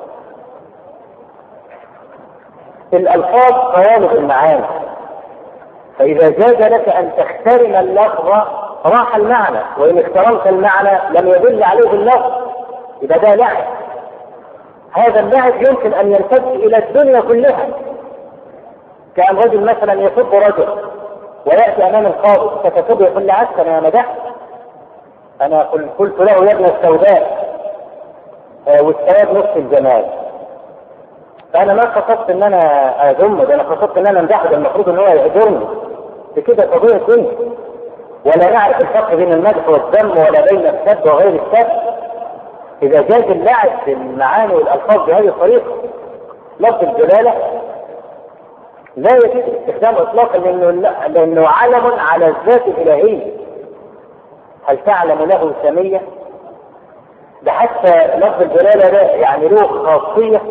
الألفاظ قوالب المعاني، فإذا جاز لك أن تحترم اللفظ راح المعنى، وإن احترمت المعنى لم يدل عليه اللفظ، إذا ده لعب. هذا اللعب يمكن أن يمتد إلى الدنيا كلها. كان رجل مثلا يسب رجل ويأتي أمام القاضي فتسب يقول له: عسكر يا مدح، أنا قلت له يا ابن السوداء والسواد نصف الجمال. فأنا ما قصدت إن أنا أذمه، ده أنا قصدت إن أنا أمدحه، ده المفروض إن هو يهجرني. بكده قضية كنت ولا نعرف الفرق بين المدح والذم ولا بين السب وغير السب. إذا جاز اللعب في المعاني والألفاظ بهذه الطريقة، لفظ الجلالة لا يجوز استخدامه إطلاقا، لأنه, لأنه علم على الذات الإلهية. هل تعلم له سمية؟ ده حتى لفظ الجلالة ده يعني له خاصية،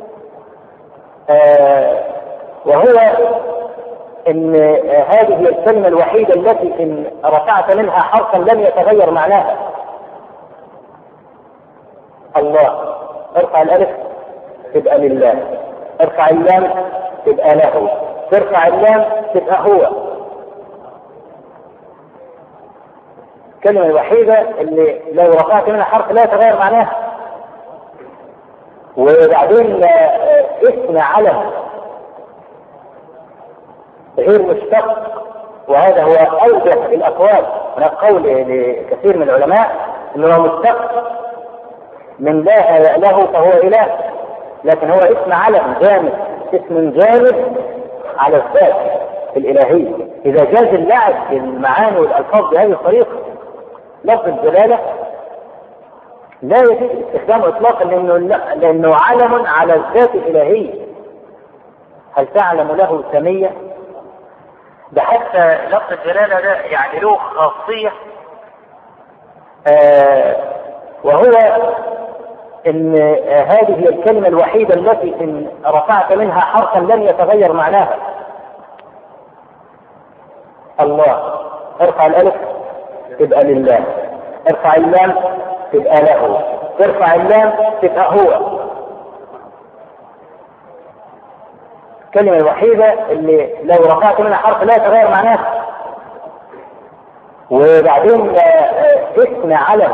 آه وهو إن هذه هي الكلمة الوحيدة التي إن رفعت منها حرفا لم يتغير معناها. الله، ارفع الألف تبقى لله، ارفع اللام تبقى له، ترفع اللام تبقى هو. الكلمة الوحيدة اللي لو رفعت منها حرف لا يتغير معناها. وبعدين اسم علم غير مشتق، وهذا هو أوجه الأقوال. هناك قول لكثير من العلماء أنه مشتق من لا له فهو إله، لكن هو اسم علم جامد، اسم جامد على الذات الإلهية. إذا جاز اللعب في المعاني والألفاظ بهذه الطريقة، لفظ الجلالة لا يجوز استخدامه إطلاقا، لأنه, لأنه علم على الذات الإلهية. هل تعلم له سمية؟ ده حتى لفظ الجلالة ده يعني له خاصية، آه وهو إن هذه هي الكلمة الوحيدة التي إن رفعت منها حرفا لم يتغير معناها. الله، ارفع الألف تبقى لله، ارفع اللام تبقى له، ترفع اللام تبقى هو. الكلمة الوحيدة اللي لو رفعت منها حرف لا يتغير معناها. وبعدين اسم علم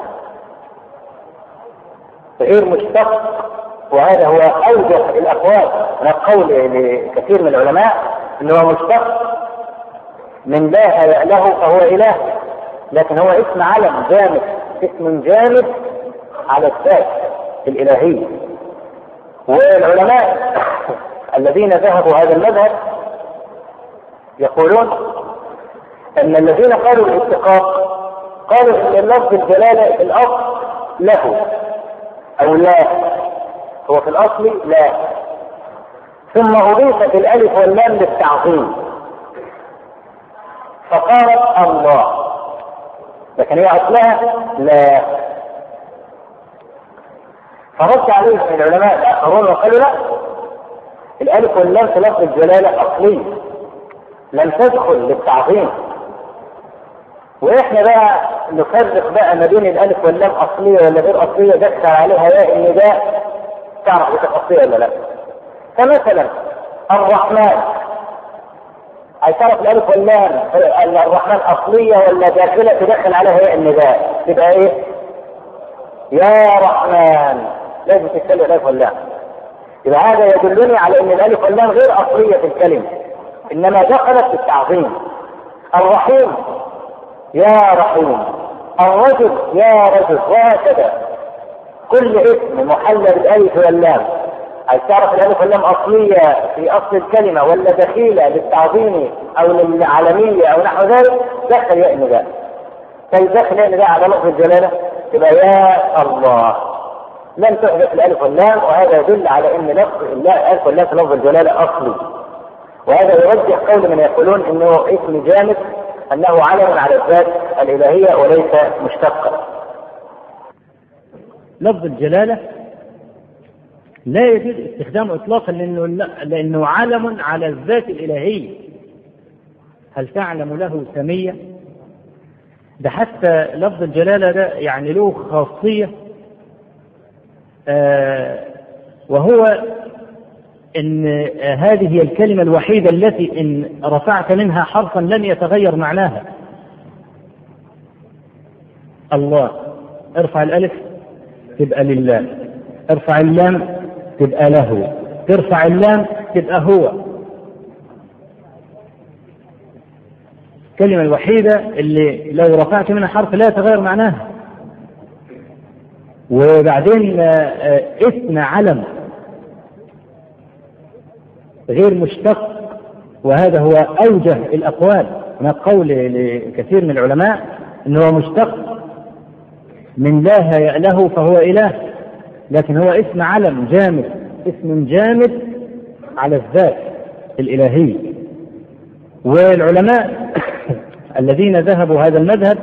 غير مشتق، وهذا هو أوجه الأقوال. هناك قول لكثير من العلماء أنه مشتق من لا له فهو إله، لكن هو اسم علم جامد، اسم جامد على الذات الإلهية. والعلماء الذين ذهبوا هذا المذهب يقولون أن الذين قالوا الاشتقاق قالوا أن لفظ الجلالة في الأصل له أو لا، هو في الأصل لا، ثم أضيفت الألف واللام للتعظيم فقالت الله، لكن هي أصلها لا. فرد عليه العلماء الآخرون وقالوا لا، الألف واللام في لفظ الجلالة أصلية لم تدخل للتعظيم. وإحنا بقى نفرق بقى ما بين الألف واللام أصلية ولا غير أصلية، دخل عليها ياء النداء تعرف إذا أصلية ولا لا. فمثلا الرحمن، هيتعرف الألف واللام الرحمن أصلية ولا داخلة تدخل عليها ياء النداء، تبقى إيه؟ يا رحمن، لازم تتكلم الألف واللام. إذا هذا يدلني على أن الألف واللام غير أصلية في الكلمة، إنما دخلت في التعظيم. الرحيم يا رحيم، الرجل يا رجل، وهكذا كل اسم محل بالألف واللام. عايز تعرف الألف واللام أصلية في أصل الكلمة ولا دخيلة للتعظيم أو للعالمية أو نحو ذلك، دخل يا نداء. طيب دخل يا نداء على لفظ الجلالة يبقى يا الله، لم تحدث الألف واللام، وهذا يدل على أن لفظ الألف واللام في لفظ الجلالة أصلي. وهذا يرجح قول من يقولون أنه اسم جامد، أنه علم على الذات الإلهية وليس مشتقا. لفظ الجلالة لا يجوز استخدامه إطلاقا لأنه, لأنه علم على الذات الإلهية. هل تعلم له سمية؟ ده حتى لفظ الجلالة ده يعني له خاصية، آه وهو إن هذه هي الكلمة الوحيدة التي إن رفعت منها حرفا لن يتغير معناها. الله، ارفع الألف تبقى لله، ارفع اللام تبقى له، ترفع اللام تبقى هو. الكلمة الوحيدة اللي لو رفعت منها حرف لا يتغير معناها. وبعدين اسم علم غير مشتق، وهذا هو أوجه الأقوال. هناك قول لكثير من العلماء أنه مشتق من لا يأله فهو إله، لكن هو اسم علم جامد، اسم جامد على الذات الإلهية. والعلماء الذين ذهبوا هذا المذهب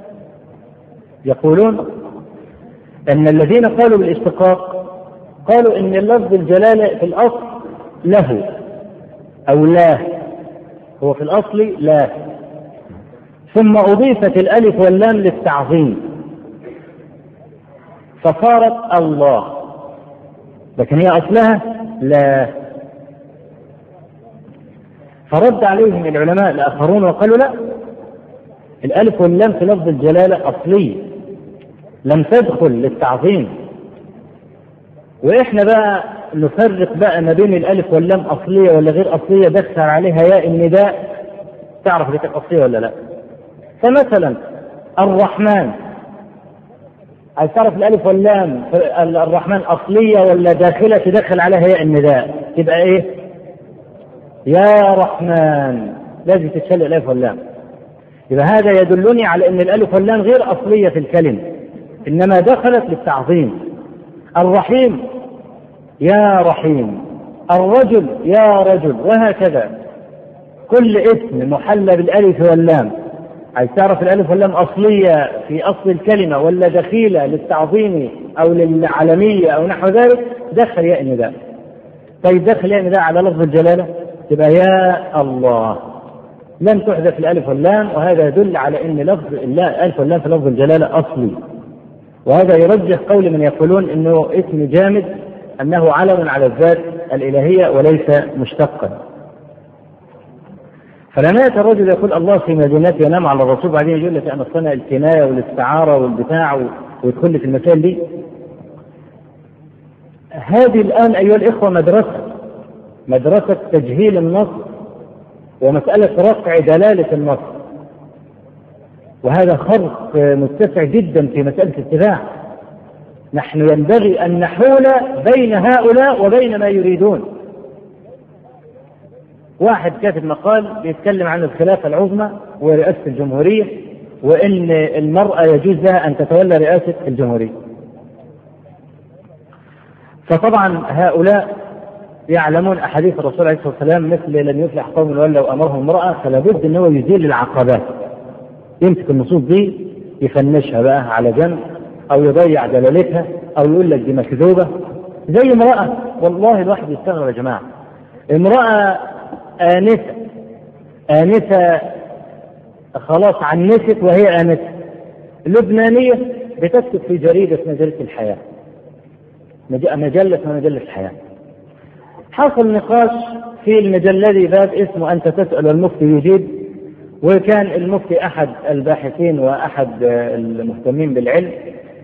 يقولون أن الذين قالوا بالاشتقاق قالوا أن اللفظ الجلالة في الأصل له أو لا، هو في الأصل لا، ثم أضيفت الألف واللام للتعظيم فصارت الله، لكن هي أصلها لا. فرد عليهم العلماء الآخرون وقالوا لا، الألف واللام في لفظ الجلالة أصلية لم تدخل للتعظيم. وإحنا بقى نفرق بقى ما بين الألف واللام أصلية ولا غير أصلية، دخل عليها ياء النداء تعرف لك أصلية ولا لا. فمثلا الرحمن، عايز تعرف الألف واللام الرحمن أصلية ولا داخلة تدخل عليها ياء النداء، تبقى إيه؟ يا رحمن، لازم تتشل الألف واللام. يبقى هذا يدلني على أن الألف واللام غير أصلية في الكلمة، إنما دخلت للتعظيم. الرحيم يا رحيم، الرجل يا رجل، وهكذا كل اسم محل بالألف واللام. عايز تعرف الألف واللام أصلية في أصل الكلمة ولا دخيلة للتعظيم أو للعلمية أو نحو ذلك، دخل ياء النداء. طيب دخل ياء النداء على لفظ الجلالة تبقى يا الله، لم تحذف الألف واللام، وهذا يدل على أن لفظ الألف واللام في لفظ الجلالة أصلي. وهذا يرجح قول من يقولون أنه اسم جامد، أنه علم على الذات الإلهية وليس مشتقا. فلما يأتي الرجل يقول الله في مدينته ينام على الرسول، بعدين يقول لك أنا صنع الكناية والاستعارة والبتاع ويدخل لي في المسائل دي. هذه الآن أيها الإخوة مدرسة مدرسة تجهيل النص ومسألة رفع دلالة النص، وهذا خرق متسع جدا في مسألة الاتباع. نحن ينبغي أن نحول بين هؤلاء وبين ما يريدون. واحد كاتب مقال بيتكلم عن الخلافة العظمى ورئاسة الجمهورية، وإن المرأة يجوز لها أن تتولى رئاسة الجمهورية. فطبعا هؤلاء يعلمون أحاديث الرسول عليه الصلاة والسلام مثل لن يفلح قوم ولوا أمرهم امرأة، فلا بد أنه يزيل العقبات، يمسك النصوص دي يفنشها بقى على جنب أو يضيع دلالتها أو يقول لك دي مكذوبة. زي امرأة، والله الواحد يستغرب يا جماعة، امرأة آنسة آنسة خلاص عنست وهي آنسة لبنانية بتكتب في جريدة مجلة الحياة، مجلة مجلة الحياة. حصل نقاش في المجلة دي باب اسمه أنت تسأل والمفتي يجيب، وكان المفتي أحد الباحثين وأحد المهتمين بالعلم،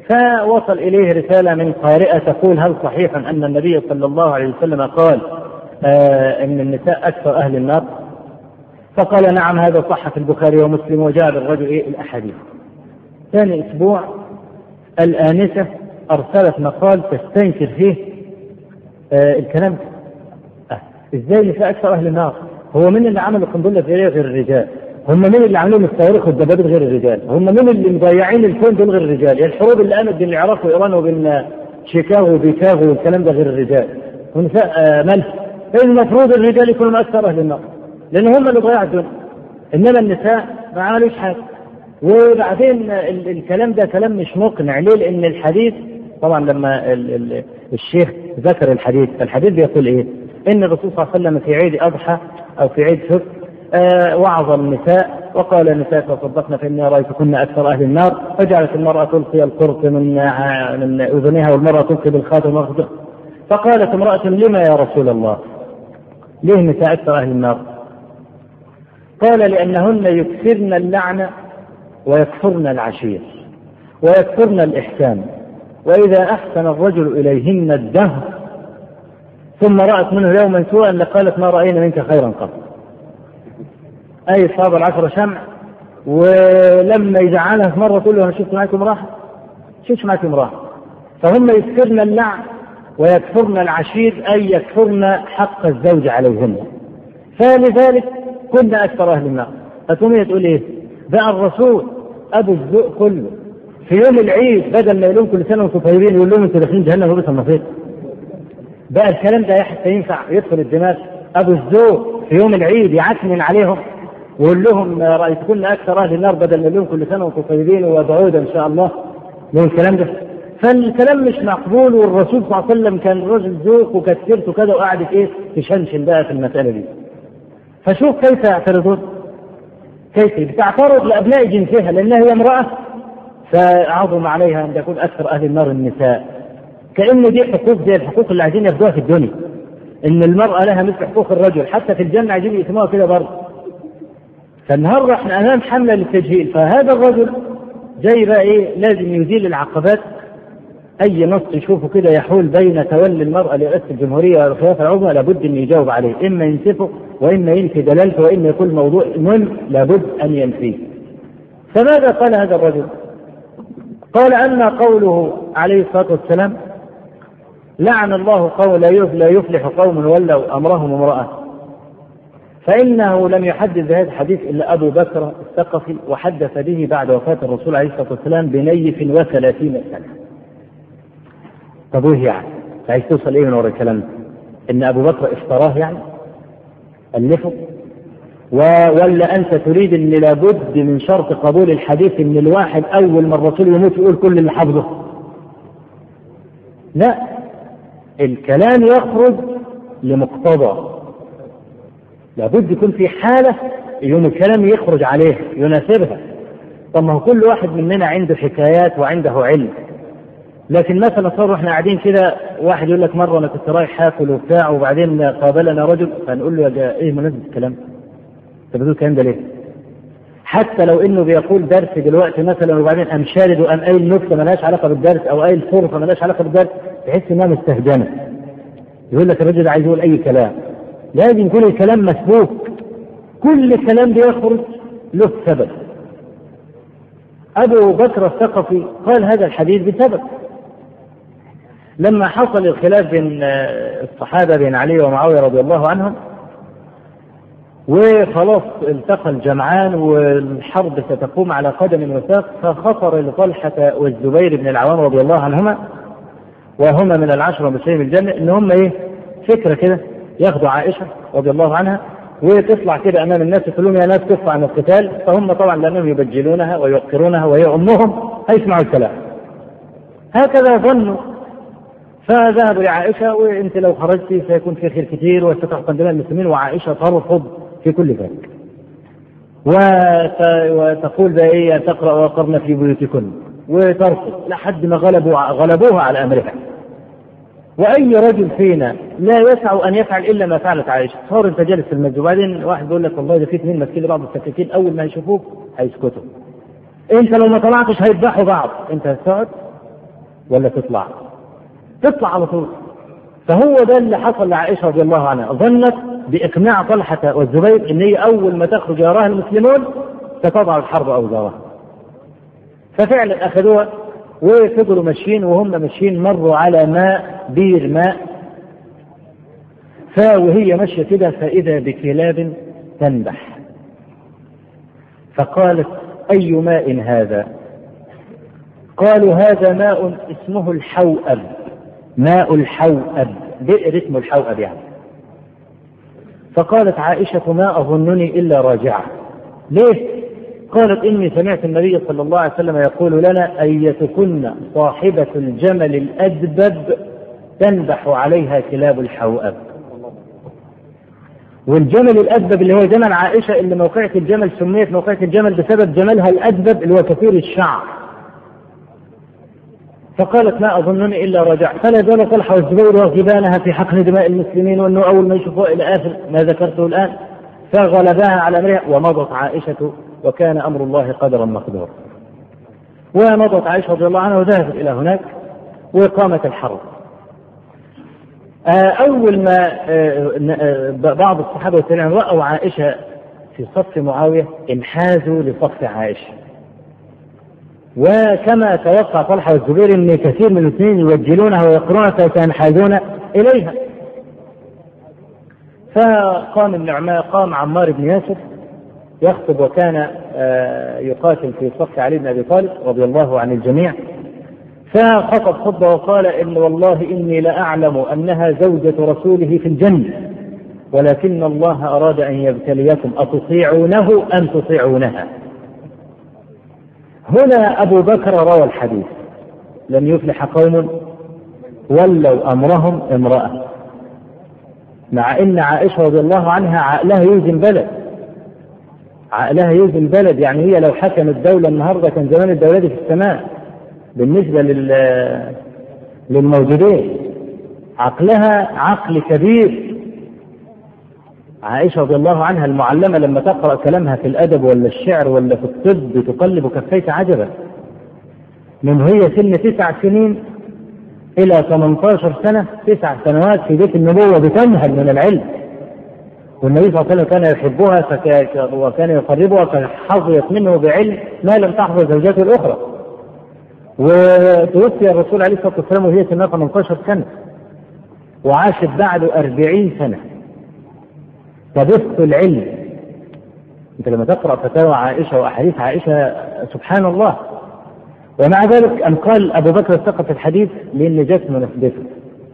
فوصل إليه رسالة من قارئة تقول: هل صحيح أن النبي صلى الله عليه وسلم قال آه إن النساء أكثر أهل النار؟ فقال: نعم، هذا صح في البخاري ومسلم، وجاء بالرجل إيه الأحاديث. ثاني أسبوع الآنسة أرسلت مقال تستنكر فيه آه الكلام. آه إزاي النساء أكثر أهل النار؟ هو من اللي عملوا القنبلة الذرية غير الرجال؟ هم من اللي عملوا الصواريخ والدبابات غير الرجال؟ هم من اللي مضيعين الكون دول غير الرجال؟ يعني الحروب اللي قامت بين العراق وإيران وبين شيكاغو وبيكاغو والكلام ده غير الرجال؟ ونساء آه ملك. المفروض الرجال يكونوا أكثر أهل النار لأن هم اللي ضيعوا الدنيا، إنما النساء ما عملوش حاجة. وبعدين ال الكلام ده كلام مش مقنع. ليه؟ لأن الحديث طبعا لما ال ال الشيخ ذكر الحديث، الحديث بيقول إيه؟ إن الرسول صلى الله عليه وسلم في عيد أضحى أو في عيد فطر آه وعظ النساء وقال: النساء تصدقن فإني رأيتكن أكثر أهل النار. فجعلت المرأة تلقي القرط من من أذنها والمرأة تلقي بالخاتم. فقالت امرأة: لما يا رسول الله؟ ليه النساء أكثر أهل النار؟ قال: لأنهن يكثرن اللعنة ويكفرن العشير ويكفرن الإحسان، وإذا أحسن الرجل إليهن الدهر ثم رأت منه يوما سوءا لقالت: ما رأينا منك خيرا قط. أي صاب العشر شمع، ولما يزعلها في مرة تقول له: أنا شفت معكم راحة، شفت معكم راحة. فهم يكفرن اللعن ويكفرن العشير، أي يكفرن حق الزوج عليهن. فلذلك كنا أكثر أهل النار. فتومية تقول إيه؟ بقى الرسول أبو الذوق كله في يوم العيد بدل ما يقولون كل سنة وانتم طيبين يقول لهم: انتم داخلين جهنم وبئس المصير. بقى الكلام ده يا حتى ينفع يدخل الدماغ؟ أبو الذوق في يوم العيد يعكنن عليهم ويقول لهم: رأيتكن أكثر أهل النار، بدل ما يقول لهم كل سنة وانتم طيبين وبعود إن شاء الله. من الكلام ده، فالكلام مش مقبول. والرسول صلى الله عليه وسلم كان رجل ذوق وكثرته كذا، وقعدت إيه تشنشن بقى في المسألة دي. فشوف كيف يعترضون، كيف بتعترض لأبناء جنسها لأنها هي امرأة، فعظم عليها أن يكون أكثر أهل النار النساء. كأن دي حقوق زي الحقوق اللي عايزين ياخدوها في الدنيا، إن المرأة لها مثل حقوق الرجل، حتى في الجنة عايزين يسموها كده برضه. فالنهارده احنا أمام حملة للتجهيل. فهذا الرجل جاي بقى إيه؟ لازم يزيل العقبات. أي نص يشوفه كده يحول بين تولي المرأة لرئاسة الجمهورية والخلافة العظمى لابد أن يجاوب عليه، إما ينسفه وإما ينفي دلالته وإما يكون موضوع مهم لابد أن ينفيه. فماذا قال هذا الرجل؟ قال: أما قوله عليه الصلاة والسلام: لعن الله قوم لا يفلح قوم ولوا أمرهم امرأة، فإنه لم يحدث بهذا الحديث إلا أبو بكر الثقفي، وحدث به بعد وفاة الرسول عليه الصلاة والسلام بنيف وثلاثين سنة. طب وإيه يعني؟ عايز توصل إيه من وراء الكلام ده؟ إن أبو بكر افتراه يعني؟ ألفه؟ ولا أنت تريد أن لابد من شرط قبول الحديث إن الواحد أول ما الرسول يموت يقول كل اللي حفظه؟ لا، الكلام يخرج لمقتضى، لابد يكون في حالة يوم الكلام يخرج عليها يناسبها. طب ما هو كل واحد مننا عنده حكايات وعنده علم. لكن مثلا صار احنا قاعدين كده، واحد يقول لك مرة أنا كنت رايح آكل وبتاع وبعدين قابلنا رجل، فنقول له: يا إيه مناسبة الكلام؟ طب بتقول الكلام ده ليه؟ حتى لو إنه بيقول درس دلوقتي مثلا وبعدين قام شارد وقام قايل نكتة مالهاش علاقة بالدرس أو قايل صرفة مالهاش علاقة بالدرس، تحس إنها مستهجنة. يقول لك الرجل عايز يقول أي كلام، لازم يكون الكلام مسبوك. كل كلام بيخرج له سبب. أبو بكر الثقفي قال هذا الحديث بسبب. لما حصل الخلاف بين الصحابة بين علي ومعاوية رضي الله عنهم، وخلاص التقى الجمعان والحرب ستقوم على قدم وساق، فخطر لطلحة والزبير بن العوام رضي الله عنهما وهما من العشرة المبشرين بالجنة ان هم ايه فكرة كده ياخدوا عائشة رضي الله عنها وتطلع كده امام الناس يقول لهم: يا ناس كفوا عن القتال. فهم طبعا لانهم يبجلونها ويوقرونها وهي امهم هيسمعوا الكلام، هكذا ظنوا. فذهبوا لعائشة: وانت لو خرجتي سيكون في خير كثير وستحقن دماء المسلمين. وعائشة ترفض في كل ذلك وتقول بقى ايه: تقرأ وقرن في بيوتكن، وترفض لحد ما غلبوا غلبوها على امرها. واي رجل فينا لا يسع ان يفعل الا ما فعلت عائشة. صار انت جالس في المسجد وبعدين واحد بيقول لك: والله ده في اثنين ماسكين بعض السكاكين، اول ما يشوفوك هيسكتوا، انت لو ما طلعتش هيذبحوا بعض، انت هتقعد؟ ولا تطلع؟ تطلع على طول. فهو ده اللي حصل لعائشة رضي الله عنها، ظنت بإقناع طلحة والزبير إن هي أول ما تخرج يراها المسلمون ستضع الحرب أوزارها. ففعلا أخذوها وفضلوا ماشيين، وهم ماشيين مروا على ماء، بير ماء، فوهي ماشية كده فإذا بكلاب تنبح، فقالت أي ماء هذا؟ قالوا هذا ماء اسمه الحوأب، ماء الحوأب، بئر اسمه الحوأب يعني. فقالت عائشة ما أظنني إلا راجعة. ليه؟ قالت إني سمعت النبي صلى الله عليه وسلم يقول لنا أيتكن صاحبة الجمل الأدبب تنبح عليها كلاب الحوأب. والجمل الأدبب اللي هو جمل عائشة، اللي موقعة الجمل سميت موقعة الجمل بسبب جملها الأدبب اللي هو كثير الشعر. فقالت ما أظنني إلا رجع. فلا زال طلحة والزبير يرغبانها في حقن دماء المسلمين، وأنه أول ما يشوفوا إلى آخر ما ذكرته الآن، فغلباها على أمرها ومضت عائشة، وكان أمر الله قدرا مقدورا. ومضت عائشة رضي الله عنها وذهبت إلى هناك وقامت الحرب. أول ما بعض الصحابة والتابعين رأوا عائشة في صف معاوية انحازوا لصف عائشة، وكما توقع طلحة والزبير ان كثير من الاثنين يوجلونها ويقرونها فسينحازون اليها. فقام النعماء، قام عمار بن ياسر يخطب، وكان يقاتل في صف علي بن ابي طالب رضي الله عن الجميع، فخطب خطبه وقال ان والله اني لاعلم انها زوجة رسوله في الجنة، ولكن الله اراد ان يبتليكم اتطيعونه ام تطيعونها. هنا أبو بكر روى الحديث لن يفلح قوم ولوا أمرهم امرأة، مع إن عائشة رضي الله عنها عقلها يوزن بلد، عقلها يوزن بلد، يعني هي لو حكمت الدولة النهاردة كان زمان الدولة دي في السماء بالنسبة لل... للموجودين. عقلها عقل كبير. عائشة رضي الله عنها المعلمة لما تقرأ كلامها في الأدب ولا الشعر ولا في الطب تقلب كفيك عجبا، من هي سن تسع سنين إلى ثمانية عشر سنة، تسع سنوات في بيت النبوة بتنهل من العلم، والنبي صلى الله عليه وسلم كان يحبها فك... وكان يقربها فحظيت منه بعلم ما لم تحظى زوجاته الأخرى. وتوفي الرسول عليه الصلاة والسلام وهي سنة ثمانية عشر سنة، وعاشت بعده أربعين سنة تبث العلم. انت لما تقرأ فتاوى عائشة وأحاديث عائشة سبحان الله. ومع ذلك أن قال أبو بكر سقط الحديث لأن جت مناسبته.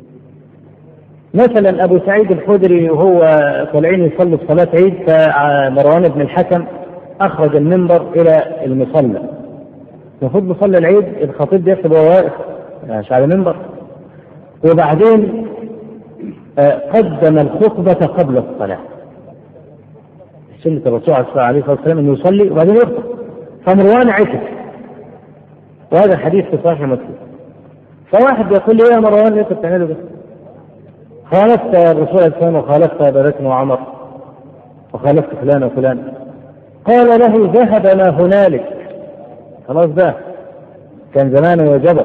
مثلا أبو سعيد الخدري وهو طالعين يصلي صلاة عيد، فمروان بن الحكم أخرج المنبر إلى المصلى، المفروض مصلى العيد الخطيب يكتب وهو واقف مش على المنبر، وبعدين قدم الخطبة قبل الصلاة، سنة الرسول عليه الصلاة والسلام أنه يصلي وبعدين يخطب، فمروان عكس، وهذا الحديث في صحيح مسلم. فواحد يقول لي يا مروان ليه كنت تعمله ده؟ خالفت الرسول عليه الصلاة والسلام وخالفت أبا بكر وعمر وخالفت فلان وفلان. قال له ذهب ما هنالك، خلاص ده كان زمانه وجبه.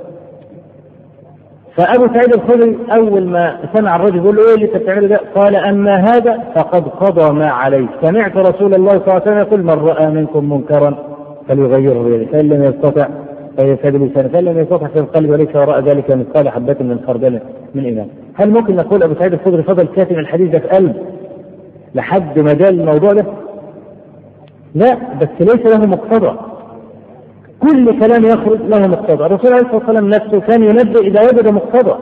فأبو سعيد الخدري أول ما سمع الرجل يقول له إيه اللي بتعمله ده؟ قال أما هذا فقد قضى ما عليه، سمعت رسول الله صلى الله عليه وسلم يقول من رأى منكم منكرا فليغيره بيده، فإن لم يستطع فليستطع بلسانه، فإن لم يستطع في القلب وليس وراء ذلك مثقال حبة من خردل من إيمان. هل ممكن نقول أبو سعيد الخدري فضل كاتم الحديث ده في قلب لحد ما جاء الموضوع ده؟ لا، بس ليس له مقتضى. كل كلام يخرج له مقتضى. الرسول عليه الصلاة والسلام نفسه كان ينبه إذا وجد مقتضى.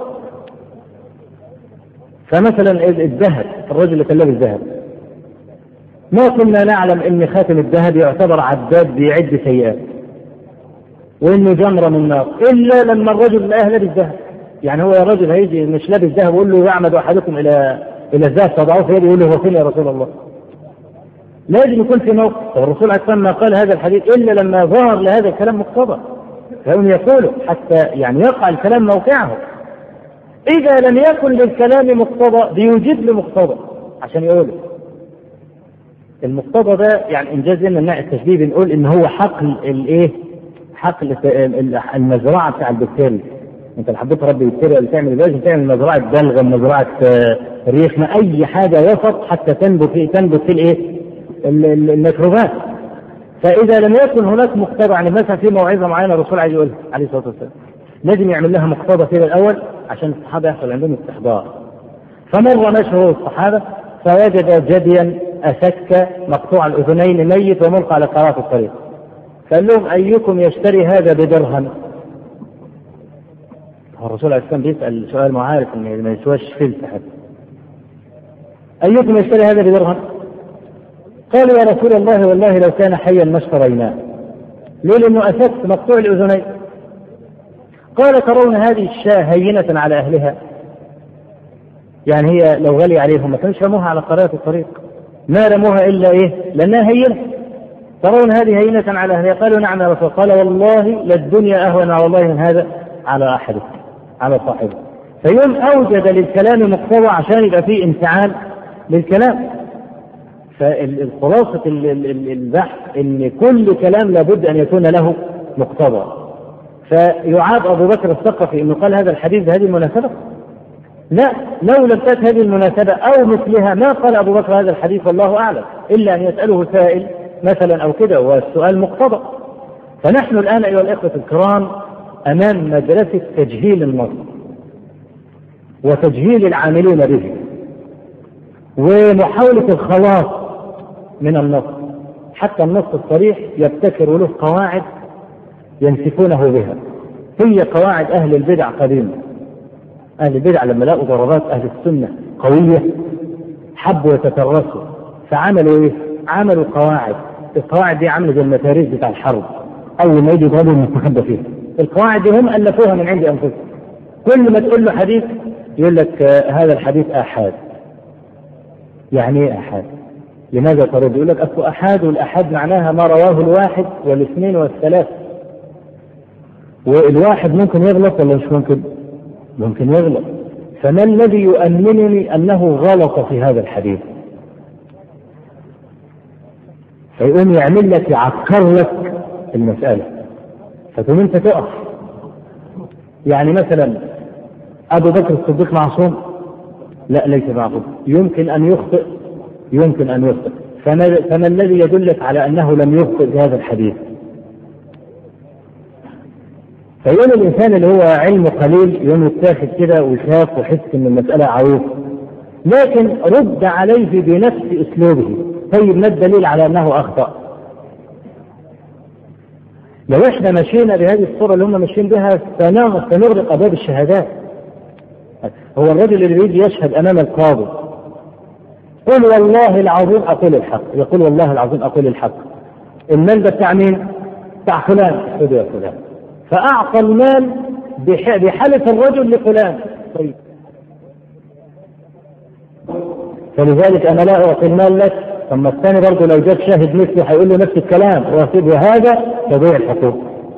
فمثلا الذهب، الرجل اللي كان لابس الذهب، ما كنا نعلم ان خاتم الذهب يعتبر عداد بيعد سيئات وانه جمرة من نار الا لما الرجل لقاه لابس ذهب. يعني هو يا رجل هيجي مش لابس ذهب ويقول له يعمد احدكم الى الى الذهب فضعوه في يده يقول له هو فين يا رسول الله؟ لازم يكون في موقف. الرسول عليه الصلاة والسلام قال هذا الحديث الا لما ظهر لهذا الكلام مقتضى، فهم يقولوا حتى يعني يقع الكلام موقعه. اذا لم يكن للكلام مقتضى بيوجد له مقتضى عشان يقوله. المقتضى ده يعني انجاز لنا النوع التشبيه بنقول ان هو حقل الايه؟ حقل المزرعه بتاع البكتيريا. انت اللي حبيت ربي يتريق اللي تعمل لازم تعمل مزرعه بلغم، مزرعه ريح، ما اي حاجه وسط حتى تنبت في تنبت في الايه الميكروبات. فاذا لم يكن هناك مقتضى، يعني مثلا في موعظه معينه الرسول عايز يقولها عليه الصلاه والسلام لازم يعمل لها مقتضى كده الاول عشان الصحابه يحصل عندهم استحضار. فمر مشهور الصحابه فوجد جديا أسك مقطوع الأذنين ميت وملقى على قارات الطريق، قال لهم أيكم يشتري هذا بدرهم؟ الرسول عليه السلام بيسأل سؤال معارف إن ما يسواش فلس حتى. أيكم يشتري هذا بدرهم؟ قالوا يا رسول الله والله لو كان حيا ما اشتريناه. ليه؟ لأنه أسك مقطوع الأذنين. قال ترون هذه الشاة هينة على أهلها؟ يعني هي لو غلي عليهم ما كانوش رموها على قارات الطريق، ما رموها إلا إيه؟ لأنها هينة. ترون هذه هينة على أهلها؟ قالوا نعم يا رسول. قال والله للدنيا أهون على الله من هذا على أحدكم، على صاحبه. فيوم أوجد للكلام مقتضى عشان يبقى فيه انفعال للكلام. فالخلاصة البحث إن كل كلام لابد أن يكون له مقتضى. فيعاب أبو بكر الثقفي إنه قال هذا الحديث بهذه المناسبة؟ لا، لو لم تأت هذه المناسبة أو مثلها ما قال أبو بكر هذا الحديث والله أعلم، إلا أن يسأله سائل مثلا أو كده والسؤال مقتضى. فنحن الآن أيها الإخوة الكرام أمام مدرسة تجهيل النص وتجهيل العاملين به ومحاولة الخلاص من النص، حتى النص الصريح يبتكر له قواعد ينسفونه بها. هي قواعد أهل البدع قديمة. أهل البدع لما لقوا ضربات أهل السنة قوية حبوا يتترسوا، فعملوا إيه؟ عملوا قواعد. القواعد دي عملوا زي المتاريس بتاع الحرب، أول ما يجي يضربوا المستخبى فيها. القواعد دي هم ألفوها من عند أنفسهم. كل ما تقول له حديث يقول لك آه هذا الحديث آحاد. يعني إيه آحاد؟ لماذا ترد؟ يقول لك أصل أحاد، والأحاد معناها ما رواه الواحد والاثنين والثلاث. والواحد ممكن يغلط ولا مش ممكن؟ ممكن يغلط. فما الذي يؤمنني أنه غلط في هذا الحديث؟ فيقوم يعمل لك يعكر لك المسألة فتقوم أنت تقف. يعني مثلا أبو بكر الصديق معصوم؟ لا، ليس معصوم. يمكن أن يخطئ، يمكن أن يخطئ. فما, فما الذي يدلك على أنه لم يخطئ في هذا الحديث؟ فيقول الإنسان اللي هو علمه قليل يوم يتاخد كده ويخاف ويحس إن المسألة عروف، لكن رد عليه بنفس أسلوبه. طيب ما الدليل على أنه أخطأ؟ لو إحنا مشينا بهذه الصورة اللي هم ماشيين بها سنغرق أبواب الشهادات. هو الرجل اللي بيجي يشهد أمام القاضي قل والله العظيم أقول الحق، يقول والله العظيم أقول الحق. المال ده بتاع مين؟ بتاع فلان. خذوا يا فلان. فأعطى المال بحلف الرجل لفلان. طيب فلذلك أنا لا أعطي المال لك. ثم الثاني برضه لو جاب شاهد مثله هيقول له نفس الكلام ويصيبه هذا تضيع الحقوق.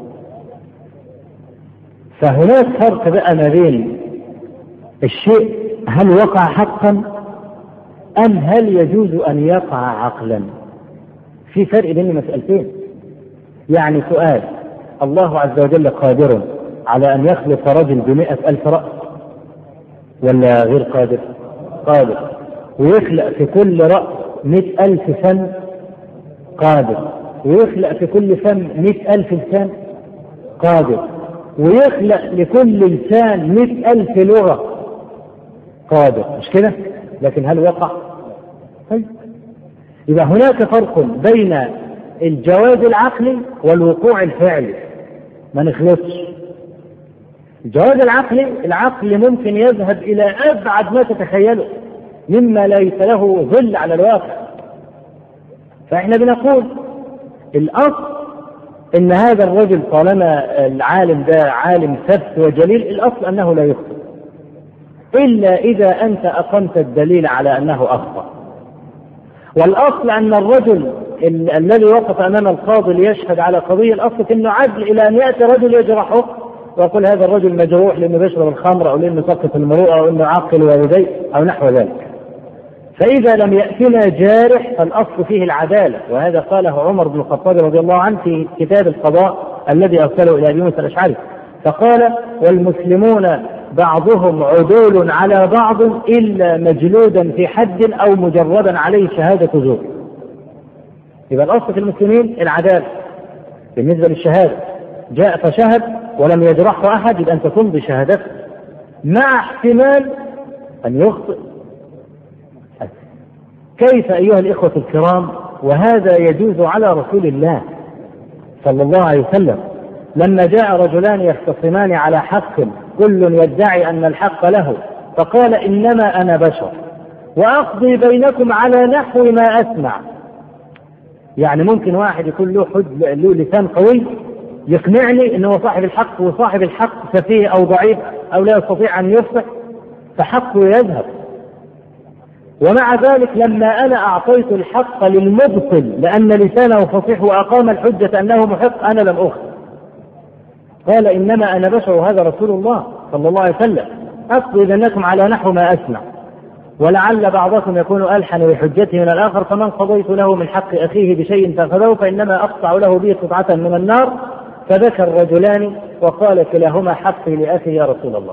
فهناك فرق بقى ما بين الشيء هل وقع حقا أم هل يجوز أن يقع عقلا. في فرق بين مسألتين. يعني سؤال: الله عز وجل قادر على أن يخلق رجل بمئة ألف رأس ولا غير قادر؟ قادر. ويخلق في كل رأس مئة ألف فم؟ قادر. ويخلق في كل فم مئة ألف لسان؟ قادر. ويخلق لكل لسان مئة ألف لغة؟ قادر. مش كده؟ لكن هل وقع؟ طيب إذا هناك فرق بين الجواز العقلي والوقوع الفعلي. ما نخلطش. الجواز العقلي، العقل ممكن يذهب إلى أبعد ما تتخيله مما ليس له ظل على الواقع. فإحنا بنقول الأصل إن هذا الرجل طالما العالم ده عالم ثبت وجليل، الأصل أنه لا يخطئ إلا إذا أنت أقمت الدليل على أنه أخطأ. والأصل أن الرجل ال- الذي وقف أمام القاضي ليشهد على قضية، الأصل إنه عدل إلى أن يأتي رجل يجرحه ويقول هذا الرجل مجروح لأنه بيشرب الخمر أو لأنه سقط المروءة أو لأنه عاقل والديه أو نحو ذلك. فإذا لم يأتنا جارح فالأصل فيه العدالة، وهذا قاله عمر بن الخطاب رضي الله عنه في كتاب القضاء الذي أرسله إلى أبي موسى الأشعري. فقال والمسلمون بعضهم عدول على بعض إلا مجلودا في حد أو مجردا عليه شهادة زور. يبقى الأصل في المسلمين العدالة بالنسبة للشهادة، جاء فشهد ولم يجرحه أحد يبقى أنت تمضي شهادته مع احتمال أن يخطئ. كيف أيها الإخوة الكرام وهذا يجوز على رسول الله صلى الله عليه وسلم لما جاء رجلان يختصمان على حق كل يدعي أن الحق له فقال إنما أنا بشر وأقضي بينكم على نحو ما أسمع. يعني ممكن واحد يكون له حج له لسان قوي يقنعني أنه صاحب الحق وصاحب الحق سفيه أو ضعيف أو لا يستطيع أن يفصح فحقه يذهب. ومع ذلك لما أنا أعطيت الحق للمبطل لأن لسانه فصيح وأقام الحجة أنه محق أنا لم أخذ. قال إنما أنا بشر وهذا رسول الله صلى الله عليه وسلم أقضي بينكم على نحو ما أسمع ولعل بعضكم يكون ألحن بحجته من الآخر فمن قضيت له من حق أخيه بشيء فأخذه فإنما أقطع له به قطعة من النار. فذكر الرجلان وقال كلاهما حقي لأخي يا رسول الله.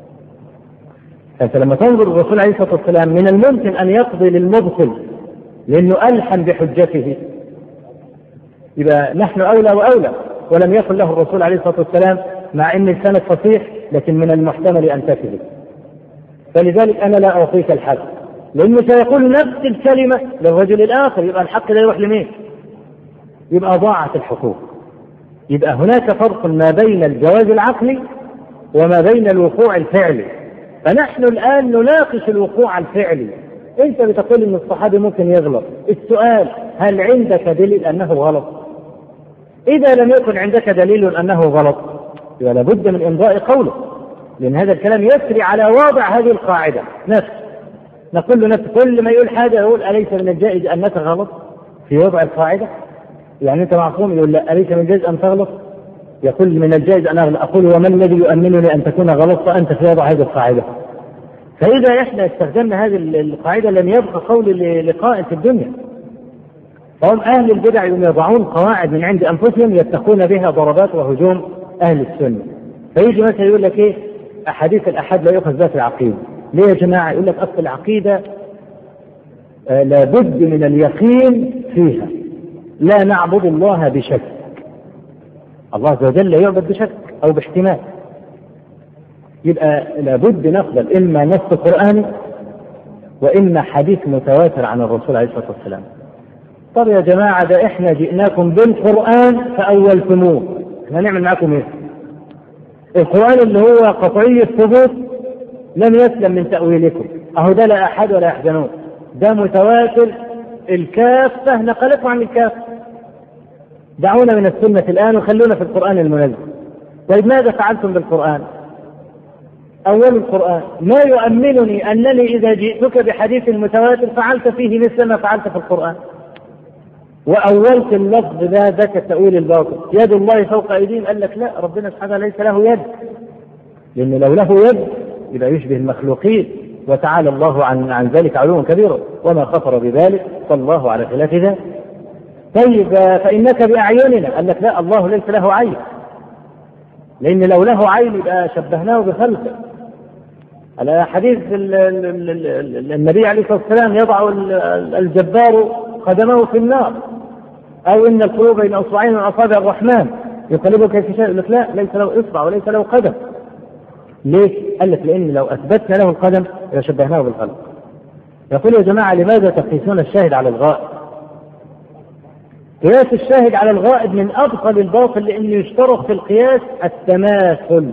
أنت لما تنظر الرسول عليه الصلاة والسلام من الممكن أن يقضي للمبطل لأنه ألحن بحجته يبقى نحن أولى وأولى. ولم يقل له الرسول عليه الصلاة والسلام مع أن لسانك فصيح لكن من المحتمل أن تكذب، فلذلك أنا لا أعطيك الحق لأنه سيقول نفس الكلمة للرجل الآخر يبقى الحق لا يروح لمين؟ يبقى ضاعت الحقوق. يبقى هناك فرق ما بين الجواز العقلي وما بين الوقوع الفعلي. فنحن الآن نناقش الوقوع الفعلي. أنت بتقول أن الصحابي ممكن يغلط، السؤال هل عندك دليل أنه غلط؟ إذا لم يكن عندك دليل أنه غلط يبقى لابد من إمضاء قوله، لأن هذا الكلام يسري على واضع هذه القاعدة نفس. نقول له نفس كل ما يقول حاجة يقول أليس من الجائز أنك غلط في وضع القاعدة؟ يعني أنت معصوم يقول لا أليس من الجائز أن تغلط؟ يقول من الجائز أن أغلط. أقول وما الذي يؤمنني أن تكون غلطت أنت في وضع هذه القاعدة؟ فإذا إحنا استخدمنا هذه القاعدة لم يبقى قول لقائل في الدنيا. فهم أهل البدع يضعون قواعد من عند أنفسهم يتقون بها ضربات وهجوم أهل السنة. فيجي مثلا يقول لك إيه أحاديث الأحد لا يؤخذ ذات العقيدة. ليه يا جماعة؟ يقول لك أصل العقيدة آه لابد من اليقين فيها، لا نعبد الله بشك. الله عز وجل لا يعبد بشك أو باحتمال. يبقى لابد نقبل إما نص قرآني وإما حديث متواتر عن الرسول عليه الصلاة والسلام. طب يا جماعة ده إحنا جئناكم بالقرآن فأولتموه، إحنا نعمل معكم إيه؟ القرآن اللي هو قطعي الثبوت لم يسلم من تأويلكم، أهو ده لا أحد ولا يحزنون، ده متواتر الكافة نقلته عن الكافة. دعونا من السنة الآن وخلونا في القرآن المنزل. طيب ماذا فعلتم بالقرآن؟ أول القرآن ما يؤمنني أنني إذا جئتك بحديث متواتر فعلت فيه مثل ما فعلت في القرآن. وأولت اللفظ ذا ذاك التأويل الباطل، يد الله فوق أيديهم، قال لك لا ربنا سبحانه ليس له يد، لأن لو له يد يبقى يشبه المخلوقين، وتعالى الله عن عن ذلك علوا كبيرا وما خطر بذلك صلى الله على خلاف ذلك. طيب فإنك بأعيننا، قال لك لا الله ليس له عين، لأن لو له عين يبقى شبهناه بخلقه. على حديث النبي عليه الصلاة والسلام يضع الجبار قدمه في النار، أو إن القلوب بين أصبعين من أصابع الرحمن يقلبه كيف يشاء. يقول لك لا ليس له إصبع وليس له قدم. ليه؟ قال لك لأن لو أثبتنا له القدم يشبهناه بالخلق. يقول يا جماعة لماذا تقيسون الشاهد على الغائب؟ قياس الشاهد على الغائب من أبطل الباطل، لأنه يشترط في القياس التماثل.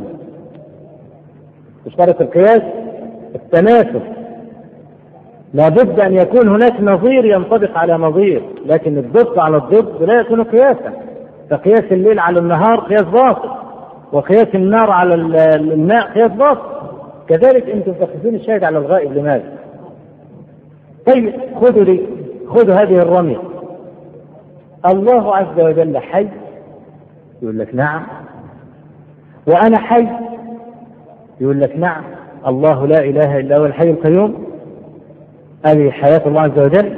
يشترط القياس التماثل، لابد أن يكون هناك نظير ينطبق على نظير، لكن الضد على الضد لا يكون قياسا. فقياس الليل على النهار قياس باطل، وقياس النار على الماء قياس باطل. كذلك أنتم تقيسون الشاهد على الغائب. لماذا؟ طيب خذوا لي خذوا هذه الرمية، الله عز وجل حي، يقول لك نعم. وأنا حي، يقول لك نعم. الله لا إله إلا هو الحي القيوم، هذه حياة الله عز وجل.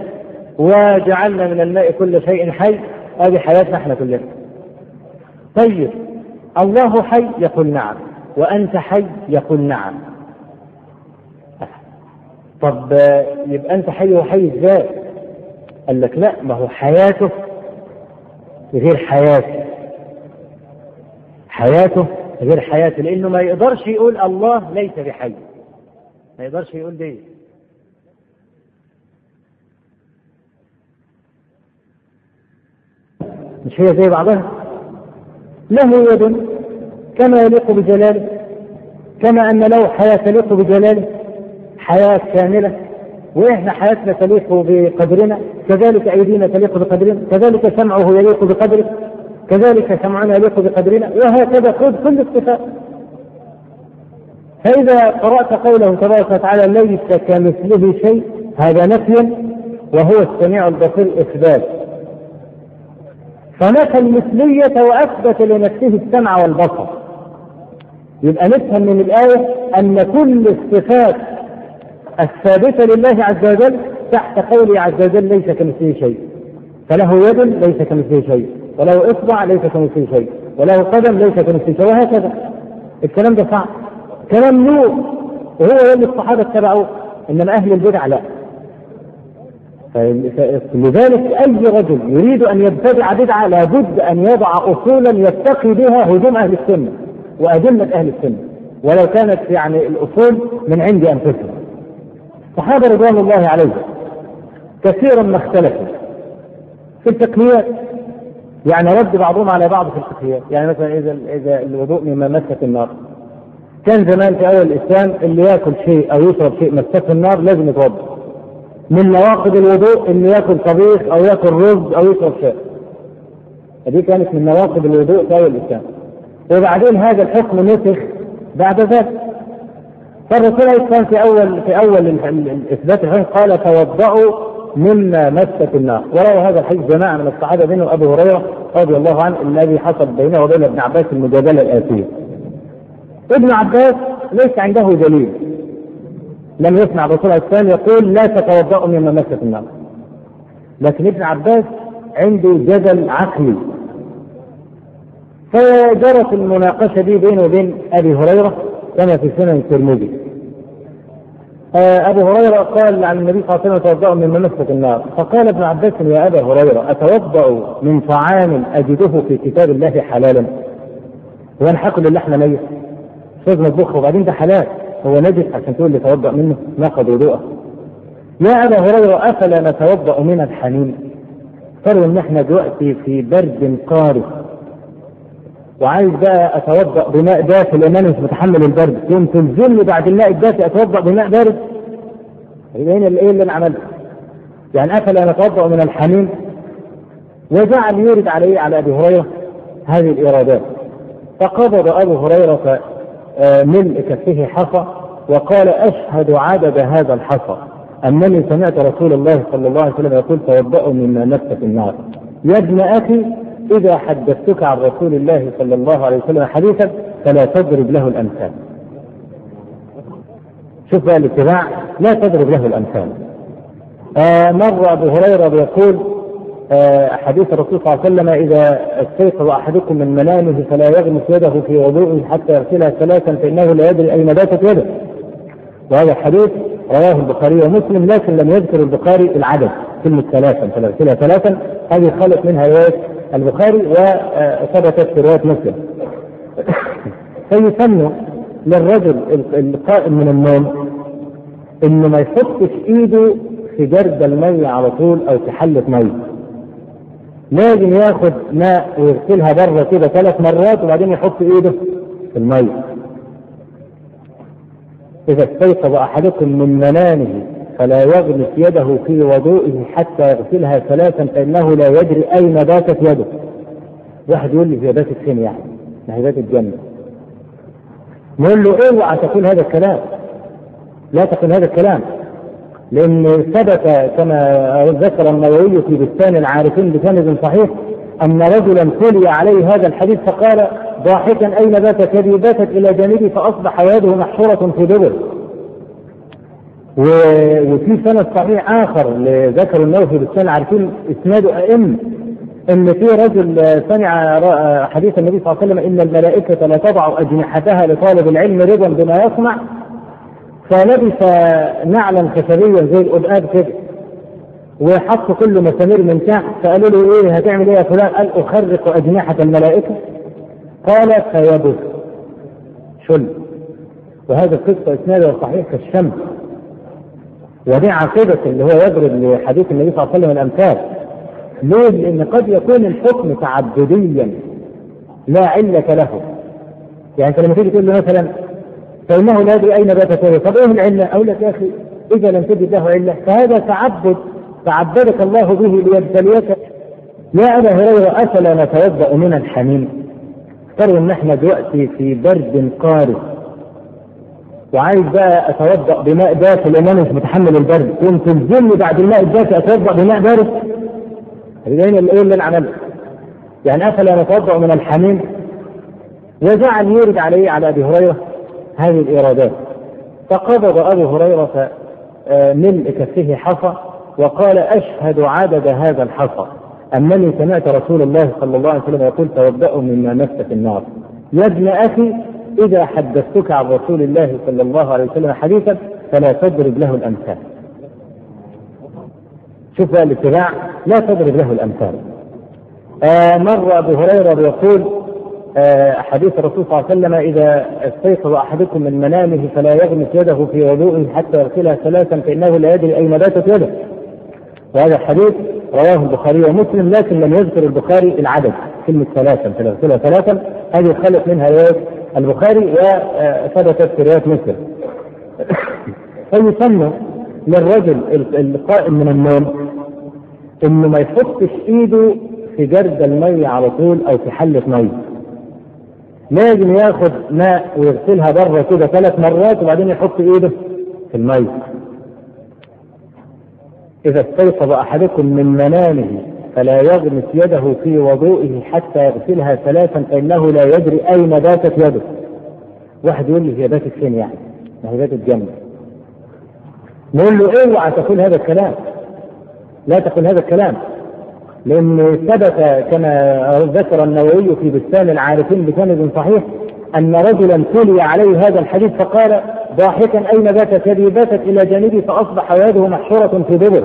وجعلنا من الماء كل شيء حي، هذه حياتنا احنا كلنا. طيب الله حي يقول نعم، وأنت حي يقول نعم. طب يبقى أنت حي وحي إزاي؟ قال لك لا، ما هو حياته غير حياته، حياته غير حياته، لأنه ما يقدرش يقول الله ليس بحي، ما يقدرش يقول دي. مش هي زي بعضها؟ له يد كما يليق بجلاله، كما أن له حياة تليق بجلاله، حياة كاملة، وإحنا حياتنا تليق بقدرنا، كذلك أيدينا تليق بقدرنا، كذلك سمعه يليق بقدره، كذلك سمعنا يليق بقدرنا، وهكذا خذ كل الصفات. فإذا قرأت قوله تبارك وتعالى ليس كمثله شيء، هذا نفي، وهو السميع البصير إثبات. فنفى المثلية وأثبت لنفسه السمع والبصر. يبقى نفهم من الآية أن كل الصفات الثابتة لله عز وجل تحت قوله عز وجل ليس كمثله شيء. فله يد ليس كمثله شيء، وله إصبع ليس كمثله شيء، وله قدم ليس كمثله شيء، وهكذا. الكلام ده صعب، كلام نور، وهو اللي الصحابة اتبعوه، إنما أهل البدع لا. لذلك أي رجل يريد أن يبتدع بدعة لابد أن يضع أصولا يتقي بها هجوم أهل السنة وأدلة أهل السنة، ولو كانت يعني الأصول من عند أنفسهم. الصحابة رضوان الله عليهم كثيرا ما اختلفوا في التقنيات، يعني رد بعضهم على بعض في التقنيات. يعني مثلا إذا إذا الوضوء مما مست النار، كان زمان في أول الإسلام اللي يأكل شيء أو يشرب شيء مسته النار لازم يتوضأ. من نواقض الوضوء إنه يأكل طبيخ أو يأكل رز أو يشرب شيء، هذه كانت من نواقض الوضوء في أول الإسلام. وبعدين هذا الحكم نسخ بعد ذلك. فالرسول عليه السلام في أول في أول الإثبات الحكم قال توضأوا مما مست النار. وروى هذا الحديث جماعة من الصحابة بينهم أبو هريرة رضي الله عنه الذي حصل بينه وبين ابن عباس المجادلة الآتية. ابن عباس ليس عنده دليل، لم يسمع الرسول عليه السلام يقول لا تتوضأوا مما مست النار، لكن ابن عباس عنده جدل عقلي. فجرت المناقشة دي بينه وبين أبي هريرة كما في سنن الترمذي. أبو هريرة قال عن النبي صلى الله عليه وسلم توضأوا مما مست النار، فقال ابن عباس يا أبا هريرة أتوضأ من طعام أجده في كتاب الله حلالا؟ هو نحكل اللحم نجس شوز مطبوخ وبعدين ده حلال، هو نجس عشان تقول لي توضأ منه ناقض وضوءه؟ يا أبا هريرة أفلا نتوضأ من الحميم؟ قالوا إن احنا دلوقتي في برد قارس وعايز بقى أتوضأ بماء دافئ لأن أنا مش متحمل البرد، يوم تنزل بعد الماء الدافئ أتوضأ بماء بارد؟ يبقى هنا الإيه اللي أنا عملته؟ يعني أفلا نتوضأ من الحميم؟ وجعل يورد عليه على أبي هريرة هذه الإيرادات. فقبض أبو هريرة ملء كفه حصى وقال أشهد عدد هذا الحصى أنني سمعت رسول الله صلى الله عليه وسلم يقول توضأوا مما مست النار. يا ابن أخي إذا حدثتك عن رسول الله صلى الله عليه وسلم حديثا فلا تضرب له الأمثال. شوف بقى الاتباع، لا تضرب له الأمثال. آه مر أبو هريرة بيقول آه حديث الرسول صلى الله عليه وسلم إذا استيقظ أحدكم من منامه فلا يغمس يده في وضوءه حتى يغسلها ثلاثا فإنه لا يدري أين باتت يده. وهذا الحديث رواه البخاري ومسلم، لكن لم يذكر البخاري العدد كلمة ثلاثا فليغسلها ثلاثا، هذه خلت منها رواية البخاري وثبتت في رواية مسلم. فيسن للرجل القائم من النوم انه ما يحطش ايده في جرد المية على طول او في حلة مية، لازم ياخد ماء ويغسلها بره كده ثلاث مرات وبعدين يحط ايده في المية. اذا استيقظ احدكم من منامه فلا يغمس يده في وضوئه حتى يغسلها ثلاثا فإنه لا يدري أين باتت يده. واحد يقول لي هي باتت فين؟ يعني ما هي باتت الجنة. نقول له اوعى تقول هذا الكلام، لا تقول هذا الكلام، لأن ثبت كما ذكر النووي في بستان العارفين بسند صحيح أن رجلا تلي عليه هذا الحديث فقال ضاحكا أين باتت يدي؟ باتت إلى جانبي فأصبح يده محشورة في دبر. وفي سند صحيح آخر لذكر النووي في بستان العارفين إسناد أئمة ان في رجل سمع حديث النبي صلى الله عليه وسلم ان الملائكه لا تضع اجنحتها لطالب العلم رضا بما يصنع، فلبس نعلا خشبيا زي الأبقاب كده وحط كله مسامير من تحت، فقالوا له ايه هتعمل ايه يا فلان؟ قال اخرق اجنحه الملائكه. قال فيبث شل. وهذا القصه اسناده صحيح كالشمس، ودي عاقبه اللي هو يضرب لحديث النبي صلى الله عليه وسلم الامثال. ليه؟ لان قد يكون الحكم تعبديا لا علة له. يعني انت لما تيجي تقول له مثلا فانه لا يدري اين باتت يده، طب ايه العله؟ اقول لك يا اخي اذا لم تجد له عله فهذا تعبد تعبدك الله به ليبتليك. يا ابا هريره افلا نتوضا من الحميم؟ افترض ان احنا دلوقتي في برد قارس وعايز بقى اتوضا بماء دافئ لان انا مش متحمل البرد، كنت تلزمني بعد الماء الدافئ اتوضا بماء بارد؟ هذا ايه اللي انا عملته؟ يعني افلا نتوضا من الحميم؟ وجعل يرد عليه على ابي هريره هذه الإرادات. فقبض أبو هريرة ملء كفه حصى وقال أشهد عدد هذا الحصى أنني سمعت رسول الله صلى الله عليه وسلم يقول توضأوا مما مس في النار. يا ابن أخي إذا حدثتك عن رسول الله صلى الله عليه وسلم حديثا فلا تضرب له الأمثال. شوف بقى الاتباع، لا تضرب له الأمثال. آه مر أبو هريرة بيقول حديث الرسول صلى الله عليه وسلم إذا استيقظ أحدكم من منامه فلا يغمس يده في وضوءه حتى يغسلها ثلاثا فإنه لا يدري أين باتت يده. وهذا الحديث رواه البخاري ومسلم، لكن لم يذكر البخاري العدد كلمة ثلاثا فيغسلها ثلاثا، هذه خلت منها رواية البخاري وثبتت في رواية مسلم. فيسمى للرجل القائم من النوم إنه ما يحطش إيده في جرد المية على طول أو في حلة مية، لازم ياخد ماء ويغسلها بره كده ثلاث مرات وبعدين يحط ايده في الماء. اذا استيقظ احدكم من منامه فلا يغمس يده في وضوئه حتى يغسلها ثلاثا فانه لا يدري اين باتت يده. واحد يقول لي هي باتت فين؟ يعني ما هي باتت جنبه. نقول له اوعى إيه تقول هذا الكلام، لا تقول هذا الكلام، لأن ثبت كما ذكر النووي في بستان العارفين بسند صحيح أن رجلا تلي عليه هذا الحديث فقال ضاحكا أين باتت يدي؟ باتت إلى جانبي فأصبح يده محشورة في دبر.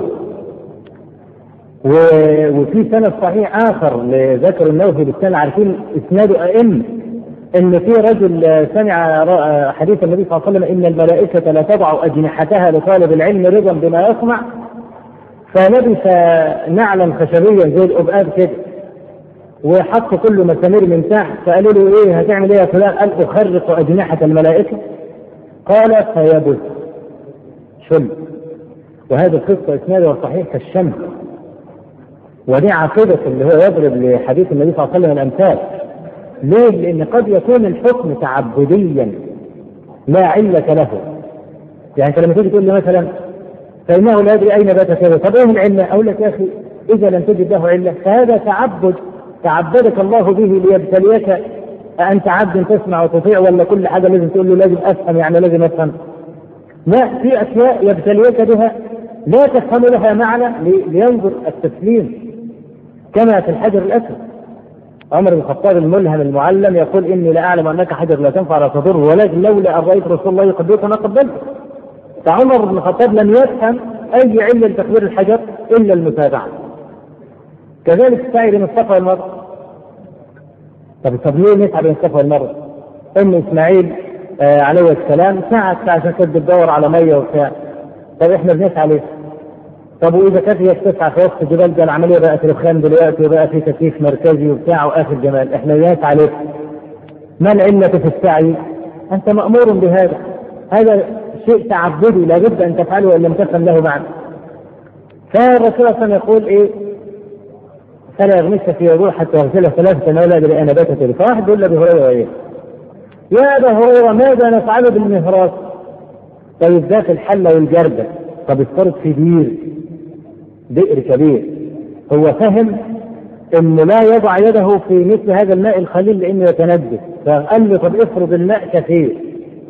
وفي سند صحيح آخر لذكر النووي في بستان العارفين إسناد أئم إن في رجل سمع حديث النبي صلى الله عليه وسلم إن الملائكة لا تضع أجنحتها لطالب العلم رضا بما يصنع، فلبس نعلا خشبيا زي الأبقاب كده وحط كله مسامير من تحت، فقالوا له ايه هتعمل ايه يا فلان؟ قال اخرق اجنحه الملائكه. قال فيبث شل. وهذا القصه اسناده صحيح كالشمس، ودي عاقبه اللي هو يضرب لحديث النبي صلى الله عليه وسلم الامثال. ليه؟ لان قد يكون الحكم تعبديا لا علة له. يعني انت لما تيجي تقول لي مثلا فإنه لا يدري أين باتت يده، طب ايه العلة؟ أقول لك يا أخي إذا لم تجد له علة فهذا تعبد تعبدك الله به ليبتليك. أنت عبد تسمع وتطيع ولا كل حاجة لازم تقول له لازم أفهم يعني لازم أفهم؟ لا، في أشياء يبتليك بها لا تفهم لها معنى لينظر التسليم، كما في الحجر الأسود. عمر بن الخطاب الملهم المعلم يقول إني لا أعلم أنك حجر لا تنفع ولا تضر ولكن لولا أن رأيت رسول الله يقبلك أنا قبلته. فعمر بن الخطاب لم يفهم أي علة لتكبير الحجر إلا المتابعة. كذلك السعي بين الصفا والمروة. طب طب ليه نسعى بين الصفا والمروة؟ أم إسماعيل آه عليه السلام سعت عشان كانت بتدور على مية وبتاع. طب إحنا بنسعى ليه؟ طب وإذا كانت هي بتسعى في وسط الجبال ده العملية بقت رخام دلوقتي وبقى في تكييف مركزي وبتاع وآخر جمال، إحنا بنسعى ليه؟ ما العلة في السعي؟ أنت مأمور بهذا، هذا شيء تعبدي لابد أن تفعله وإن لم تفهم له معنى. فالرسول صلى الله عليه وسلم يقول إيه؟ فلا يغمس في وضوء حتى يغسله ثلاثة ولا يدري أنا باتت يده. فواحد يقول لأبي هريرة إيه؟ يا أبا هريرة ماذا نفعل بالمهراس؟ طيب ذات الحلة والجردة. طب افترض في بير بئر كبير، هو فهم إنه لا يضع يده في مثل هذا الماء الخليل لأنه يتنجس، فقال له طب افرض الماء كثير،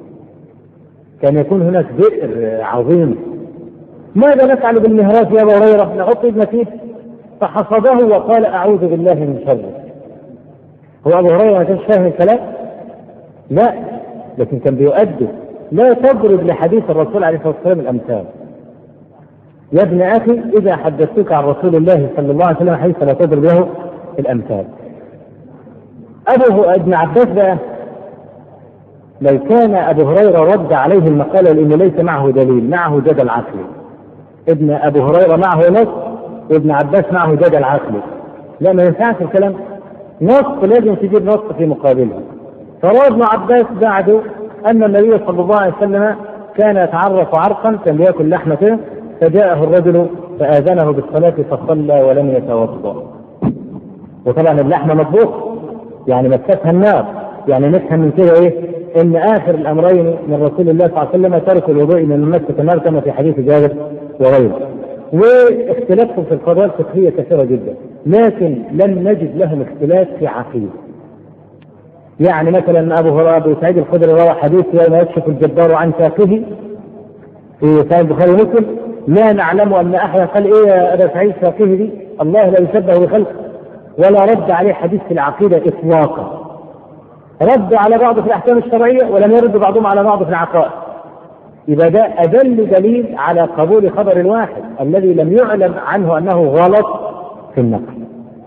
كان يكون هناك بئر عظيم، ماذا نفعل بالمهراس يا أبا هريرة؟ نحط ايدنا فيه؟ فحصده وقال أعوذ بالله من شره. هو أبو هريرة ما كانش فاهم الكلام؟ لا، لكن كان بيؤدب. لا تضرب لحديث الرسول عليه الصلاة والسلام الأمثال. يا ابن أخي إذا حدثتك عن رسول الله صلى الله عليه وسلم حديث فلا تضرب له الأمثال. أبو ابن عباس بقى لو كان أبو هريرة رد عليه المقالة لأنه ليس معه دليل، معه جدل عقلي. ابن أبو هريرة معه نص وابن عباس معه جدل عقلي. لا، ما ينفعش الكلام. نص لازم تجيب نص في مقابله. فروى ابن عباس بعده أن النبي صلى الله عليه وسلم كان يتعرف عرقا كان بيأكل لحمته، فجاءه الرجل فآذنه بالصلاة فصلى ولم يتوضأ. وطبعا اللحمة مطبوخ يعني مسكتها النار، يعني نفهم من كده ايه؟ ان اخر الامرين من رسول الله صلى الله عليه وسلم ترك الوضوء من مسكة النار كما في حديث جابر وغيره. واختلافهم في القضايا الفقهية كثيرة جدا، لكن لم نجد لهم اختلاف في عقيدة. يعني مثلا ابو هريرة ابو سعيد الخدري روى حديث يوم يكشف الجبار عن ساقه في صحيح البخاري ومسلم، لا نعلم ان احد قال ايه يا ابا سعيد ساقه دي؟ الله لا يشبه بخلقه. ولا رد عليه حديث في العقيدة اطلاقا. رد على بعض في الاحكام الشرعية ولم يرد بعضهم على بعض في العقائد. يبقى ده أدل دليل على قبول خبر الواحد الذي لم يعلم عنه أنه غلط في النقل.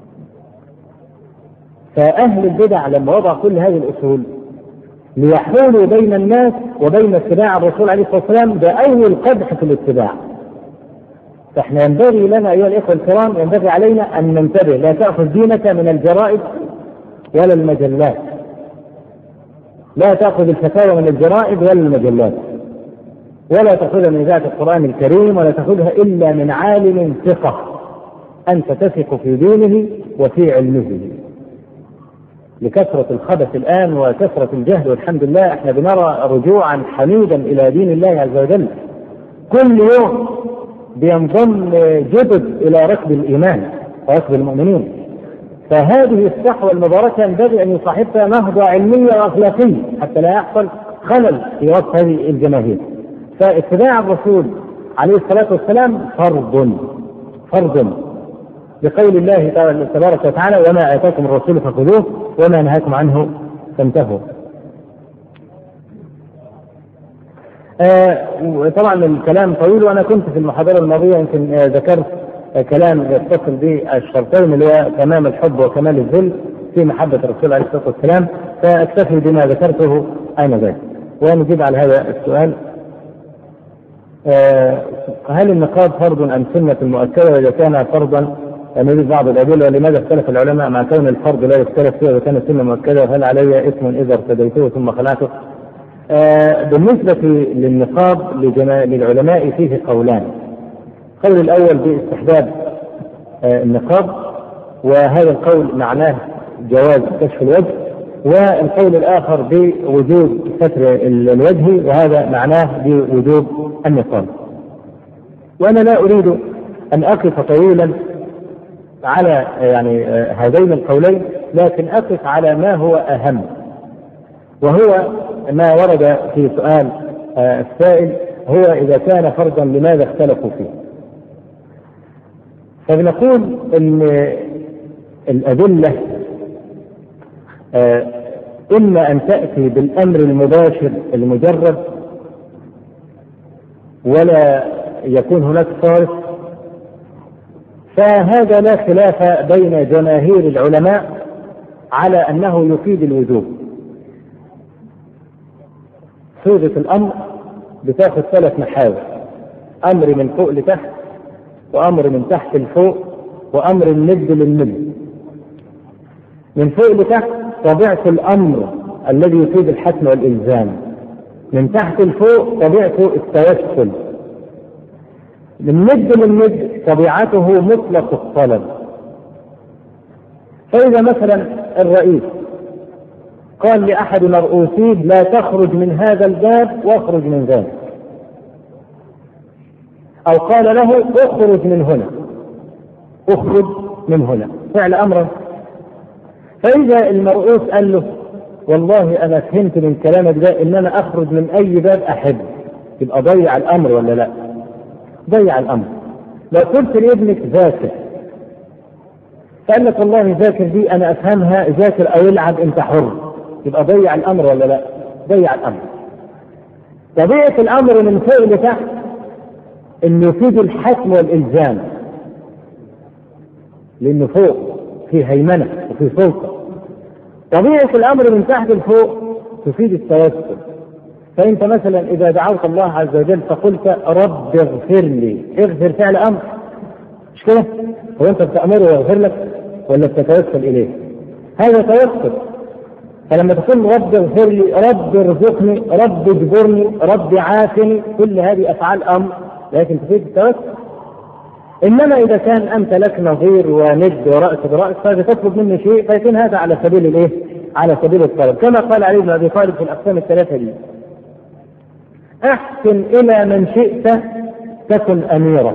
فأهل البدع لما وضع كل هذه الأصول ليحولوا بين الناس وبين اتباع الرسول عليه الصلاة والسلام، ده أول قدح في الاتباع. فإحنا ينبغي لنا أيها الإخوة الكرام، ينبغي علينا أن ننتبه. لا تأخذ دينك من الجرائد ولا المجلات. لا تأخذ الفتاوى من الجرائد ولا المجلات، ولا تأخذها من إذاعة القرآن الكريم، ولا تأخذها إلا من عالم ثقة أنت تثق في دينه وفي علمه. لكثرة الخبث الآن وكثرة الجهل، والحمد لله احنا بنرى رجوعا حميدا إلى دين الله عز وجل. كل يوم بينضم جدد إلى ركب الإيمان وركب المؤمنين. فهذه الصحوة المباركة ينبغي أن يصاحبها نهضة علمية وأخلاقية حتى لا يحصل خلل في وسط هذه الجماهير. فاتباع الرسول عليه الصلاة والسلام فرض فرض بقول الله تبارك وتعالى: وما آتاكم الرسول فخذوه وما نهاكم عنه فانتهوا. آه طبعا الكلام طويل، وأنا كنت في المحاضرة الماضية يمكن آه ذكرت آه كلام يتصل بالشرطين اللي هو تمام الحب وكمال الذل في محبة الرسول عليه الصلاة والسلام، فأكتفي بما ذكرته آنذاك ونجيب على هذا السؤال. آه هل النقاب فرض أم سنة مؤكدة؟ وإذا كان فرضا نريد بعض الأدلة. ولماذا اختلف العلماء مع كون الفرض لا يختلف فيه؟ وإذا كان السنة مؤكدة هل علي إثم إذا ارتديته ثم خلعته؟ آه بالنسبة للنقاب للعلماء فيه قولان. القول الأول باستحباب آه النقاب، وهذا القول معناه جواز كشف الوجه، والقول الآخر بوجوب ستر الوجه، وهذا معناه بوجوب النقاب. وأنا لا أريد أن أقف طويلا على يعني هذين القولين، لكن أقف على ما هو أهم، وهو ما ورد في سؤال السائل، هو إذا كان فرضا لماذا اختلفوا فيه. فبنقول أن الأدلة إما أن تأتي بالأمر المباشر المجرد ولا يكون هناك صارف، فهذا لا خلاف بين جماهير العلماء على أنه يفيد الوجوب. صيغة الأمر بتاخذ ثلاث محاور: أمر من فوق لتحت، وأمر من تحت لفوق، وأمر الند للند. من فوق لتحت طبيعة الأمر الذي يفيد الحتم والإلزام، من تحت لفوق طبيعته التوسل، من ند للند طبيعته مطلق الطلب. فإذا مثلا الرئيس قال لأحد مرؤوسيه: لا تخرج من هذا الباب واخرج من ذاك، أو قال له: اخرج من هنا اخرج من هنا، فعل أمره. فإذا المرؤوس قال له: والله أنا فهمت من كلامك ده إن أنا أخرج من أي باب أحب، يبقى ضيع الأمر ولا لا؟ ضيع الأمر. لو قلت لابنك ذاكر فقال لك والله ذاكر دي انا افهمها، ذاكر او العب انت حر، يبقى ضيع الامر ولا لا؟ ضيع الامر. طبيعة الامر من فوق لتحت انه يفيد الحتم والالزام، لانه فوق في هيمنة وفي سلطة. طبيعة الامر من تحت لفوق تفيد التوسل. فانت مثلا اذا دعوت الله عز وجل فقلت رب اغفر لي، اغفر فعل امر، مش كده؟ هو انت بتأمره ويغفر لك ولا بتتوسل اليه؟ هذا توسل. فلما تقول رب اغفر لي، رب ارزقني، رب اجبرني، رب عافني، كل هذه افعال امر لكن تفيد التوسل. انما اذا كان انت لك نظير وند ورأس برأس فاذا تطلب مني شيء فيكون هذا على سبيل الايه؟ على سبيل الطلب، كما قال علي بن ابي طالب في الاقسام الثلاثه دي: احسن الى من شئت تكن اميرا،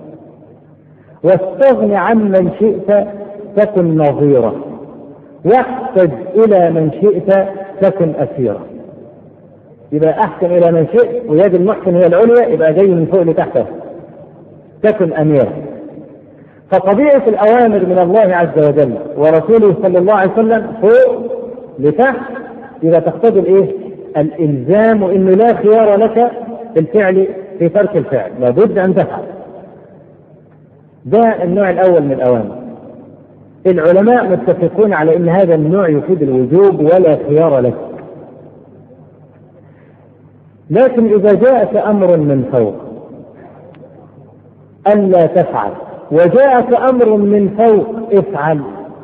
واستغن عن من شئت تكن نظيرا، واحتج الى من شئت تكن اسيرا. يبقى احسن الى من شئت ويد المحسن هي العليا، يبقى جاي من فوق لتحته، تكن اميرا. فطبيعة الاوامر من الله عز وجل ورسوله صلى الله عليه وسلم فوق لتحت، اذا تقتضي الايه؟ الالزام، وانه لا خيار لك في الفعل في ترك الفعل، لابد ان تفعل. ده النوع الاول من الاوامر. العلماء متفقون على ان هذا النوع يفيد الوجوب ولا خيار لك. لكن اذا جاءك امر من فوق الا تفعل، وجاءك امر من فوق افعل،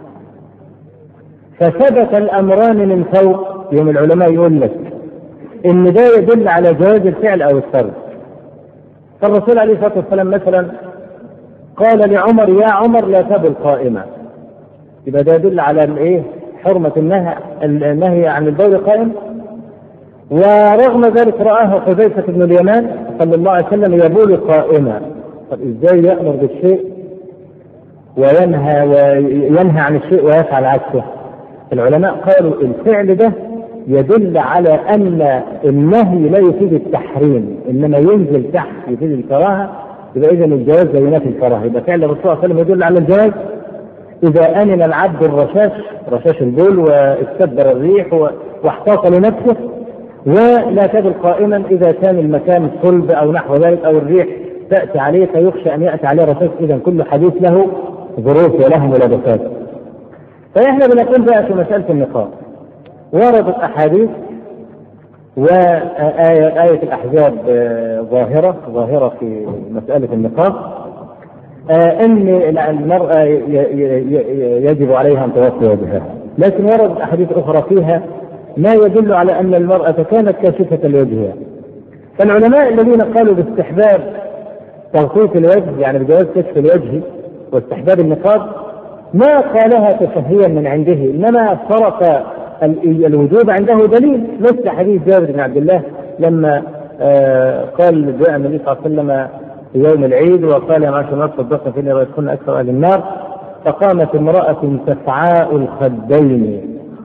فثبت الامران من فوق، يوم العلماء يقول لك ان ده يدل على جواز الفعل او الترك. فالرسول عليه الصلاه والسلام مثلا قال لعمر: يا عمر لا تبل قائما، يبقى ده يدل على الايه؟ حرمه النهي النهي عن البول قائم. ورغم ذلك رآه حذيفة بن اليمان صلى الله عليه وسلم يبول قائما. طب ازاي يأمر بالشيء وينهى وينهى عن الشيء ويفعل عكسه؟ العلماء قالوا الفعل ده يدل على ان النهي لا يفيد التحريم، انما ينزل تحت يفيد الكراهه. يبقى اذا الجواز لا ينافي الكراهه، يبقى فعل الرسول صلى الله عليه وسلم يدل على الجواز اذا امن العبد الرشاش رشاش البول واستدبر الريح واحتاط لنفسه، ولا تبل قائما اذا كان المكان صلب او نحو ذلك او الريح تاتي عليه فيخشى ان ياتي عليه رشاش. اذا كل حديث له ظروف وله ملابسات. فاحنا بنقول بقى في مساله النقاط وردت احاديث وآية آية الأحزاب ظاهرة ظاهرة في مسألة النقاط، أن المرأة يجب عليها أن تغطي وجهها. لكن وردت أحاديث أخرى فيها ما يدل على أن المرأة كانت كاشفة لوجهها. فالعلماء الذين قالوا باستحباب تغطية الوجه يعني بجواز كشف الوجه واستحباب النقاط ما قالها تشهيا من عنده، إنما فرق الوجوب عنده دليل، مثل حديث جابر بن عبد الله لما آه قال جاء النبي صلى الله عليه وسلم في يوم العيد وقال: يا معشر الناس صدقنا فإني رأيتكن أكثر أهل النار. فقامت امرأة سفعاء الخدين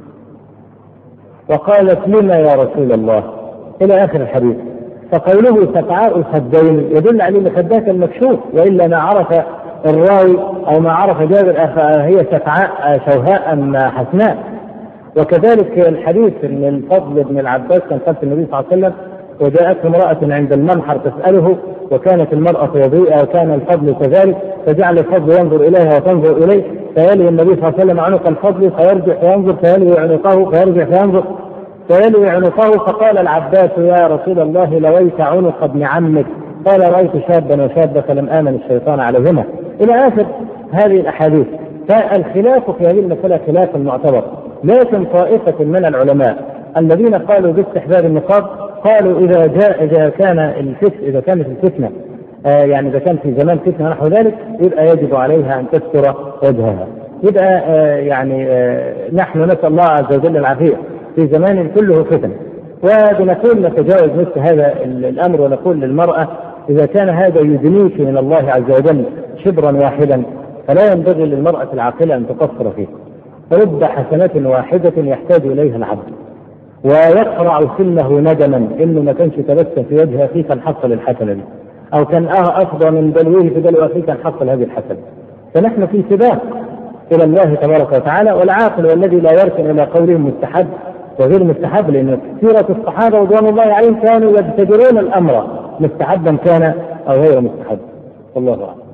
وقالت: لما يا رسول الله؟ إلى آخر الحديث. فقوله سفعاء الخدين يدل على أن خداك المكشوف، وإلا ما عرف الراوي أو ما عرف جابر هي سفعاء شوهاء أم حسناء. وكذلك الحديث ان الفضل بن العباس كان خلف النبي صلى الله عليه وسلم وجاءت امرأة عند المنحر تسأله، وكانت المرأة وضيئة وكان الفضل كذلك، فجعل الفضل ينظر إليها وتنظر إليه، فيلي النبي صلى الله عليه وسلم عنق الفضل فيرجع فينظر، فيلي عنقه فيرجع فينظر، فيلي عنقه. فقال العباس: يا رسول الله لويت عنق ابن عمك. قال: رأيت شابا وشابة فلم آمن الشيطان عليهما، إلى آخر هذه الأحاديث. فالخلاف في هذه المسألة خلاف معتبر. لكن طائفة من العلماء الذين قالوا باستحباب النقاط قالوا إذا جاء إذا كان الفتن إذا كانت الفتنة آه يعني إذا كان في زمان فتنة نحو ذلك يبقى يجب عليها أن تستر وجهها. يبقى آه يعني آه نحن نسأل الله عز وجل العافية في زمان كله فتن، وبنقول نتجاوز مثل هذا الأمر ونقول للمرأة: إذا كان هذا يدنيك من الله عز وجل شبرا واحدا فلا ينبغي للمرأة العاقلة أن تقصر فيه. رب حسنة واحدة يحتاج إليها العبد ويقرع سنه ندما إنه ما كانش تبسم في وجه أخيه كان حصل الحسنة دي، أو كان أفضل من بلوه في بلو أخيه كان حصل هذه الحسنة. فنحن في سباق إلى الله تبارك وتعالى. والعاقل والذي لا يركن إلى قولهم مستحب وغير مستحب، لأن سيرة الصحابة رضوان الله عليهم كانوا يبتدرون الأمر مستحبا كان أو غير مستحب. والله أعلم.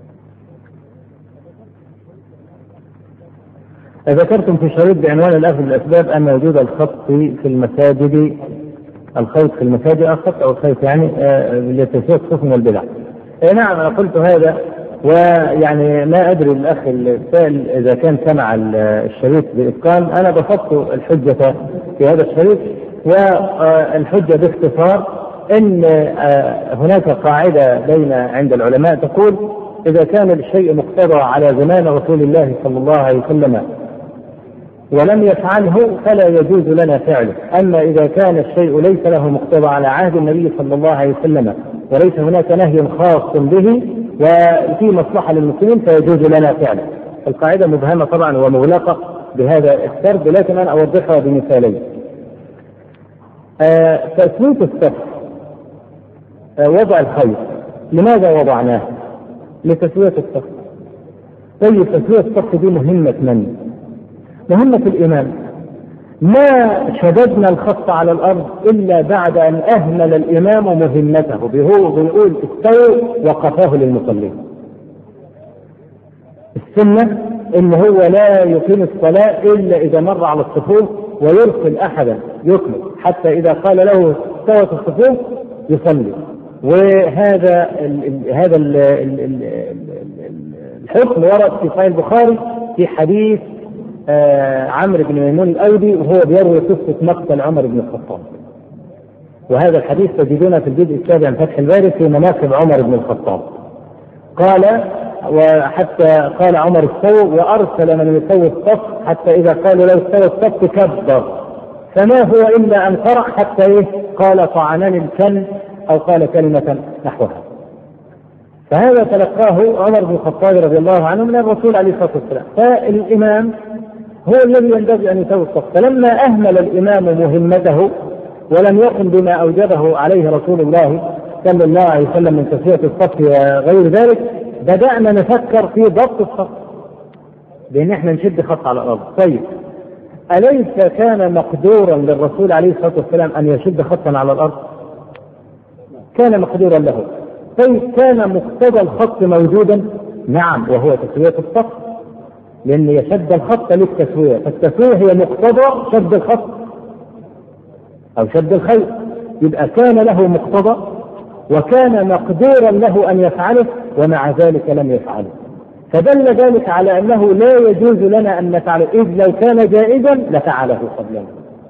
ذكرتم في شريط بعنوان الأخذ بالأسباب أن وجود الخط في المساجد، الخيط في المساجد الخط أو الخيط يعني لتسوية الصوف من البدع. نعم أنا قلت هذا، ويعني ما أدري الأخ السائل إذا كان سمع الشريط بإتقان. أنا بسطت الحجة في هذا الشريط، والحجة باختصار أن هناك قاعدة بين عند العلماء تقول إذا كان الشيء مقتضى على زمان رسول الله صلى الله عليه وسلم ولم يفعله فلا يجوز لنا فعله، أما إذا كان الشيء ليس له مقتضى على عهد النبي صلى الله عليه وسلم وليس هناك نهي خاص به وفي مصلحة للمسلمين فيجوز لنا فعله. القاعدة مبهمة طبعا ومغلقة بهذا السرد، لكن أنا أوضحها بمثالين. آه تسوية الصف، آه وضع الخيط، لماذا وضعناه؟ لتسوية الصف. طيب تسوية الصف دي مهمة من؟ مهمة الإمام. ما شددنا الخط على الأرض إلا بعد أن أهمل الإمام مهمته، بهو بنقول استووا وقفاه للمصلين. السنة إن هو لا يقيم الصلاة إلا إذا مر على الصفوف ويرسل أحدا يكمل حتى إذا قال له استوت الصفوف يصلي. وهذا ال هذا ال ال الحكم ورد في صحيح البخاري في حديث آه عمرو بن ميمون الأودي وهو بيروي قصة مقتل عمر بن الخطاب. وهذا الحديث تجدونه في الجزء السابع من فتح الباري في مناقب عمر بن الخطاب. قال وحتى قال عمر استووا وأرسل من يسوي الصف حتى إذا قالوا لو استوى الصف كبر، فما هو إلا أن فرح حتى إيه؟ قال طعنان الكلب أو قال كلمة نحوها. فهذا تلقاه عمر بن الخطاب رضي الله عنه من الرسول عليه الصلاة والسلام. فالإمام هو الذي ينبغي أن يسوي الصف. فلما أهمل الإمام مهمته ولم يقم بما أوجبه عليه رسول الله صلى الله عليه وسلم من تسوية الصف وغير ذلك، بدأنا نفكر في ضبط الصف بأن احنا نشد خط على الأرض. طيب أليس كان مقدورا للرسول عليه الصلاة والسلام أن يشد خطا على الأرض؟ كان مقدورا له. طيب كان مقتضى الخط موجودا؟ نعم، وهو تسوية الصف، لأن يشد الخط للتسوية، فالتسوية هي مقتضى شد الخط أو شد الخيط. يبقى كان له مقتضى وكان مقدورا له أن يفعله ومع ذلك لم يفعله، فدل ذلك على أنه لا يجوز لنا أن نفعله، إذ لو كان جائزا لفعله قبلنا.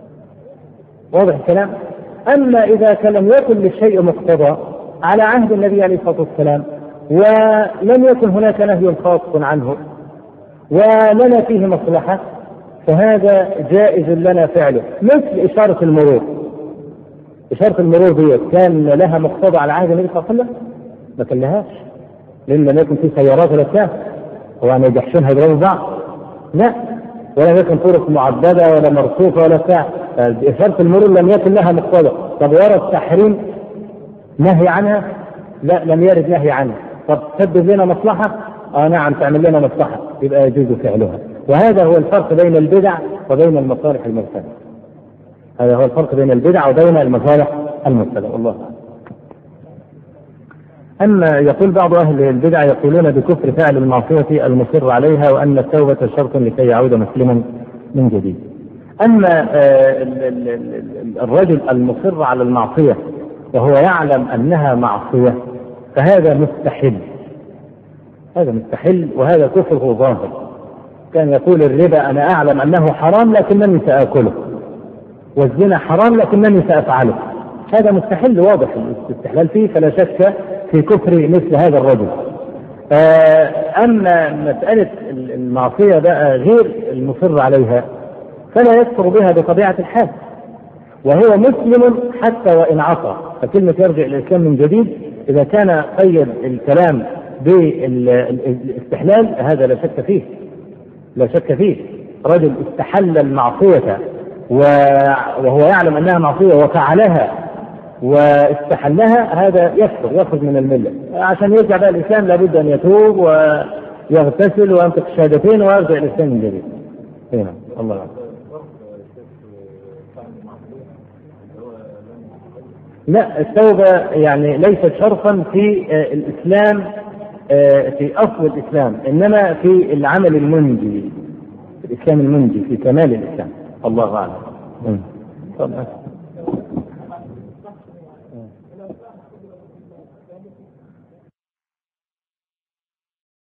واضح الكلام؟ أما إذا كان لم يكن للشيء مقتضى على عهد النبي عليه الصلاة والسلام ولم يكن هناك نهي خاص عنه ولنا فيه مصلحة فهذا جائز لنا فعله. مثل إشارة المرور، إشارة المرور دي كان لها مقتضى على عهد النبي صلى الله عليه وسلم؟ ما كان لهاش، لأن لم يكن في سيارات ولا بتاع هو أن يجحشونها يضربوا بعض، لا، ولا يكن طرق معددة ولا مرصوفة ولا بتاع. إشارة المرور لم يكن لها مقتضى. طب ورد تحريم نهي عنها؟ لا، لم يرد نهي عنها. طب تسبب لنا مصلحة؟ آه نعم تعمل لنا مصلحة، يبقى يجوز فعلها. وهذا هو الفرق بين البدع وبين المصالح المرسلة. هذا هو الفرق بين البدع وبين المصالح المرسلة. والله. أما يقول بعض أهل البدع يقولون بكفر فعل المعصية المصر عليها وأن التوبة شرط لكي يعود مسلما من جديد. أما الرجل المصر على المعصية وهو يعلم أنها معصية فهذا مستحيل، هذا مستحيل وهذا كفره ظاهر. كان يقول الربا أنا أعلم أنه حرام لكنني سأكله، والزنا حرام لكنني سأفعله، هذا مستحيل واضح الاستحلال فيه، فلا شك في كفر مثل هذا الرجل. أما مسألة المعصية بقى غير المصر عليها فلا يكفر بها بطبيعة الحال، وهو مسلم حتى وإن عصى. فكلمة يرجع إلى الإسلام من جديد إذا كان قيد الكلام بالاستحلال هذا لا شك فيه، لا شك فيه. رجل استحل المعصية وهو يعلم أنها معصية وفعلها واستحلها، هذا يكفر، يخرج من الملة. عشان يرجع بقى الإسلام لابد أن يتوب يغتسل وينطق الشهادتين ويرجع الإسلام من جديد. هنا الله أعلم. لا، التوبة يعني ليست شرطا في الإسلام في أصل الإسلام، إنما في العمل المنجي، في الإسلام المنجي، في كمال الإسلام. الله أعلم.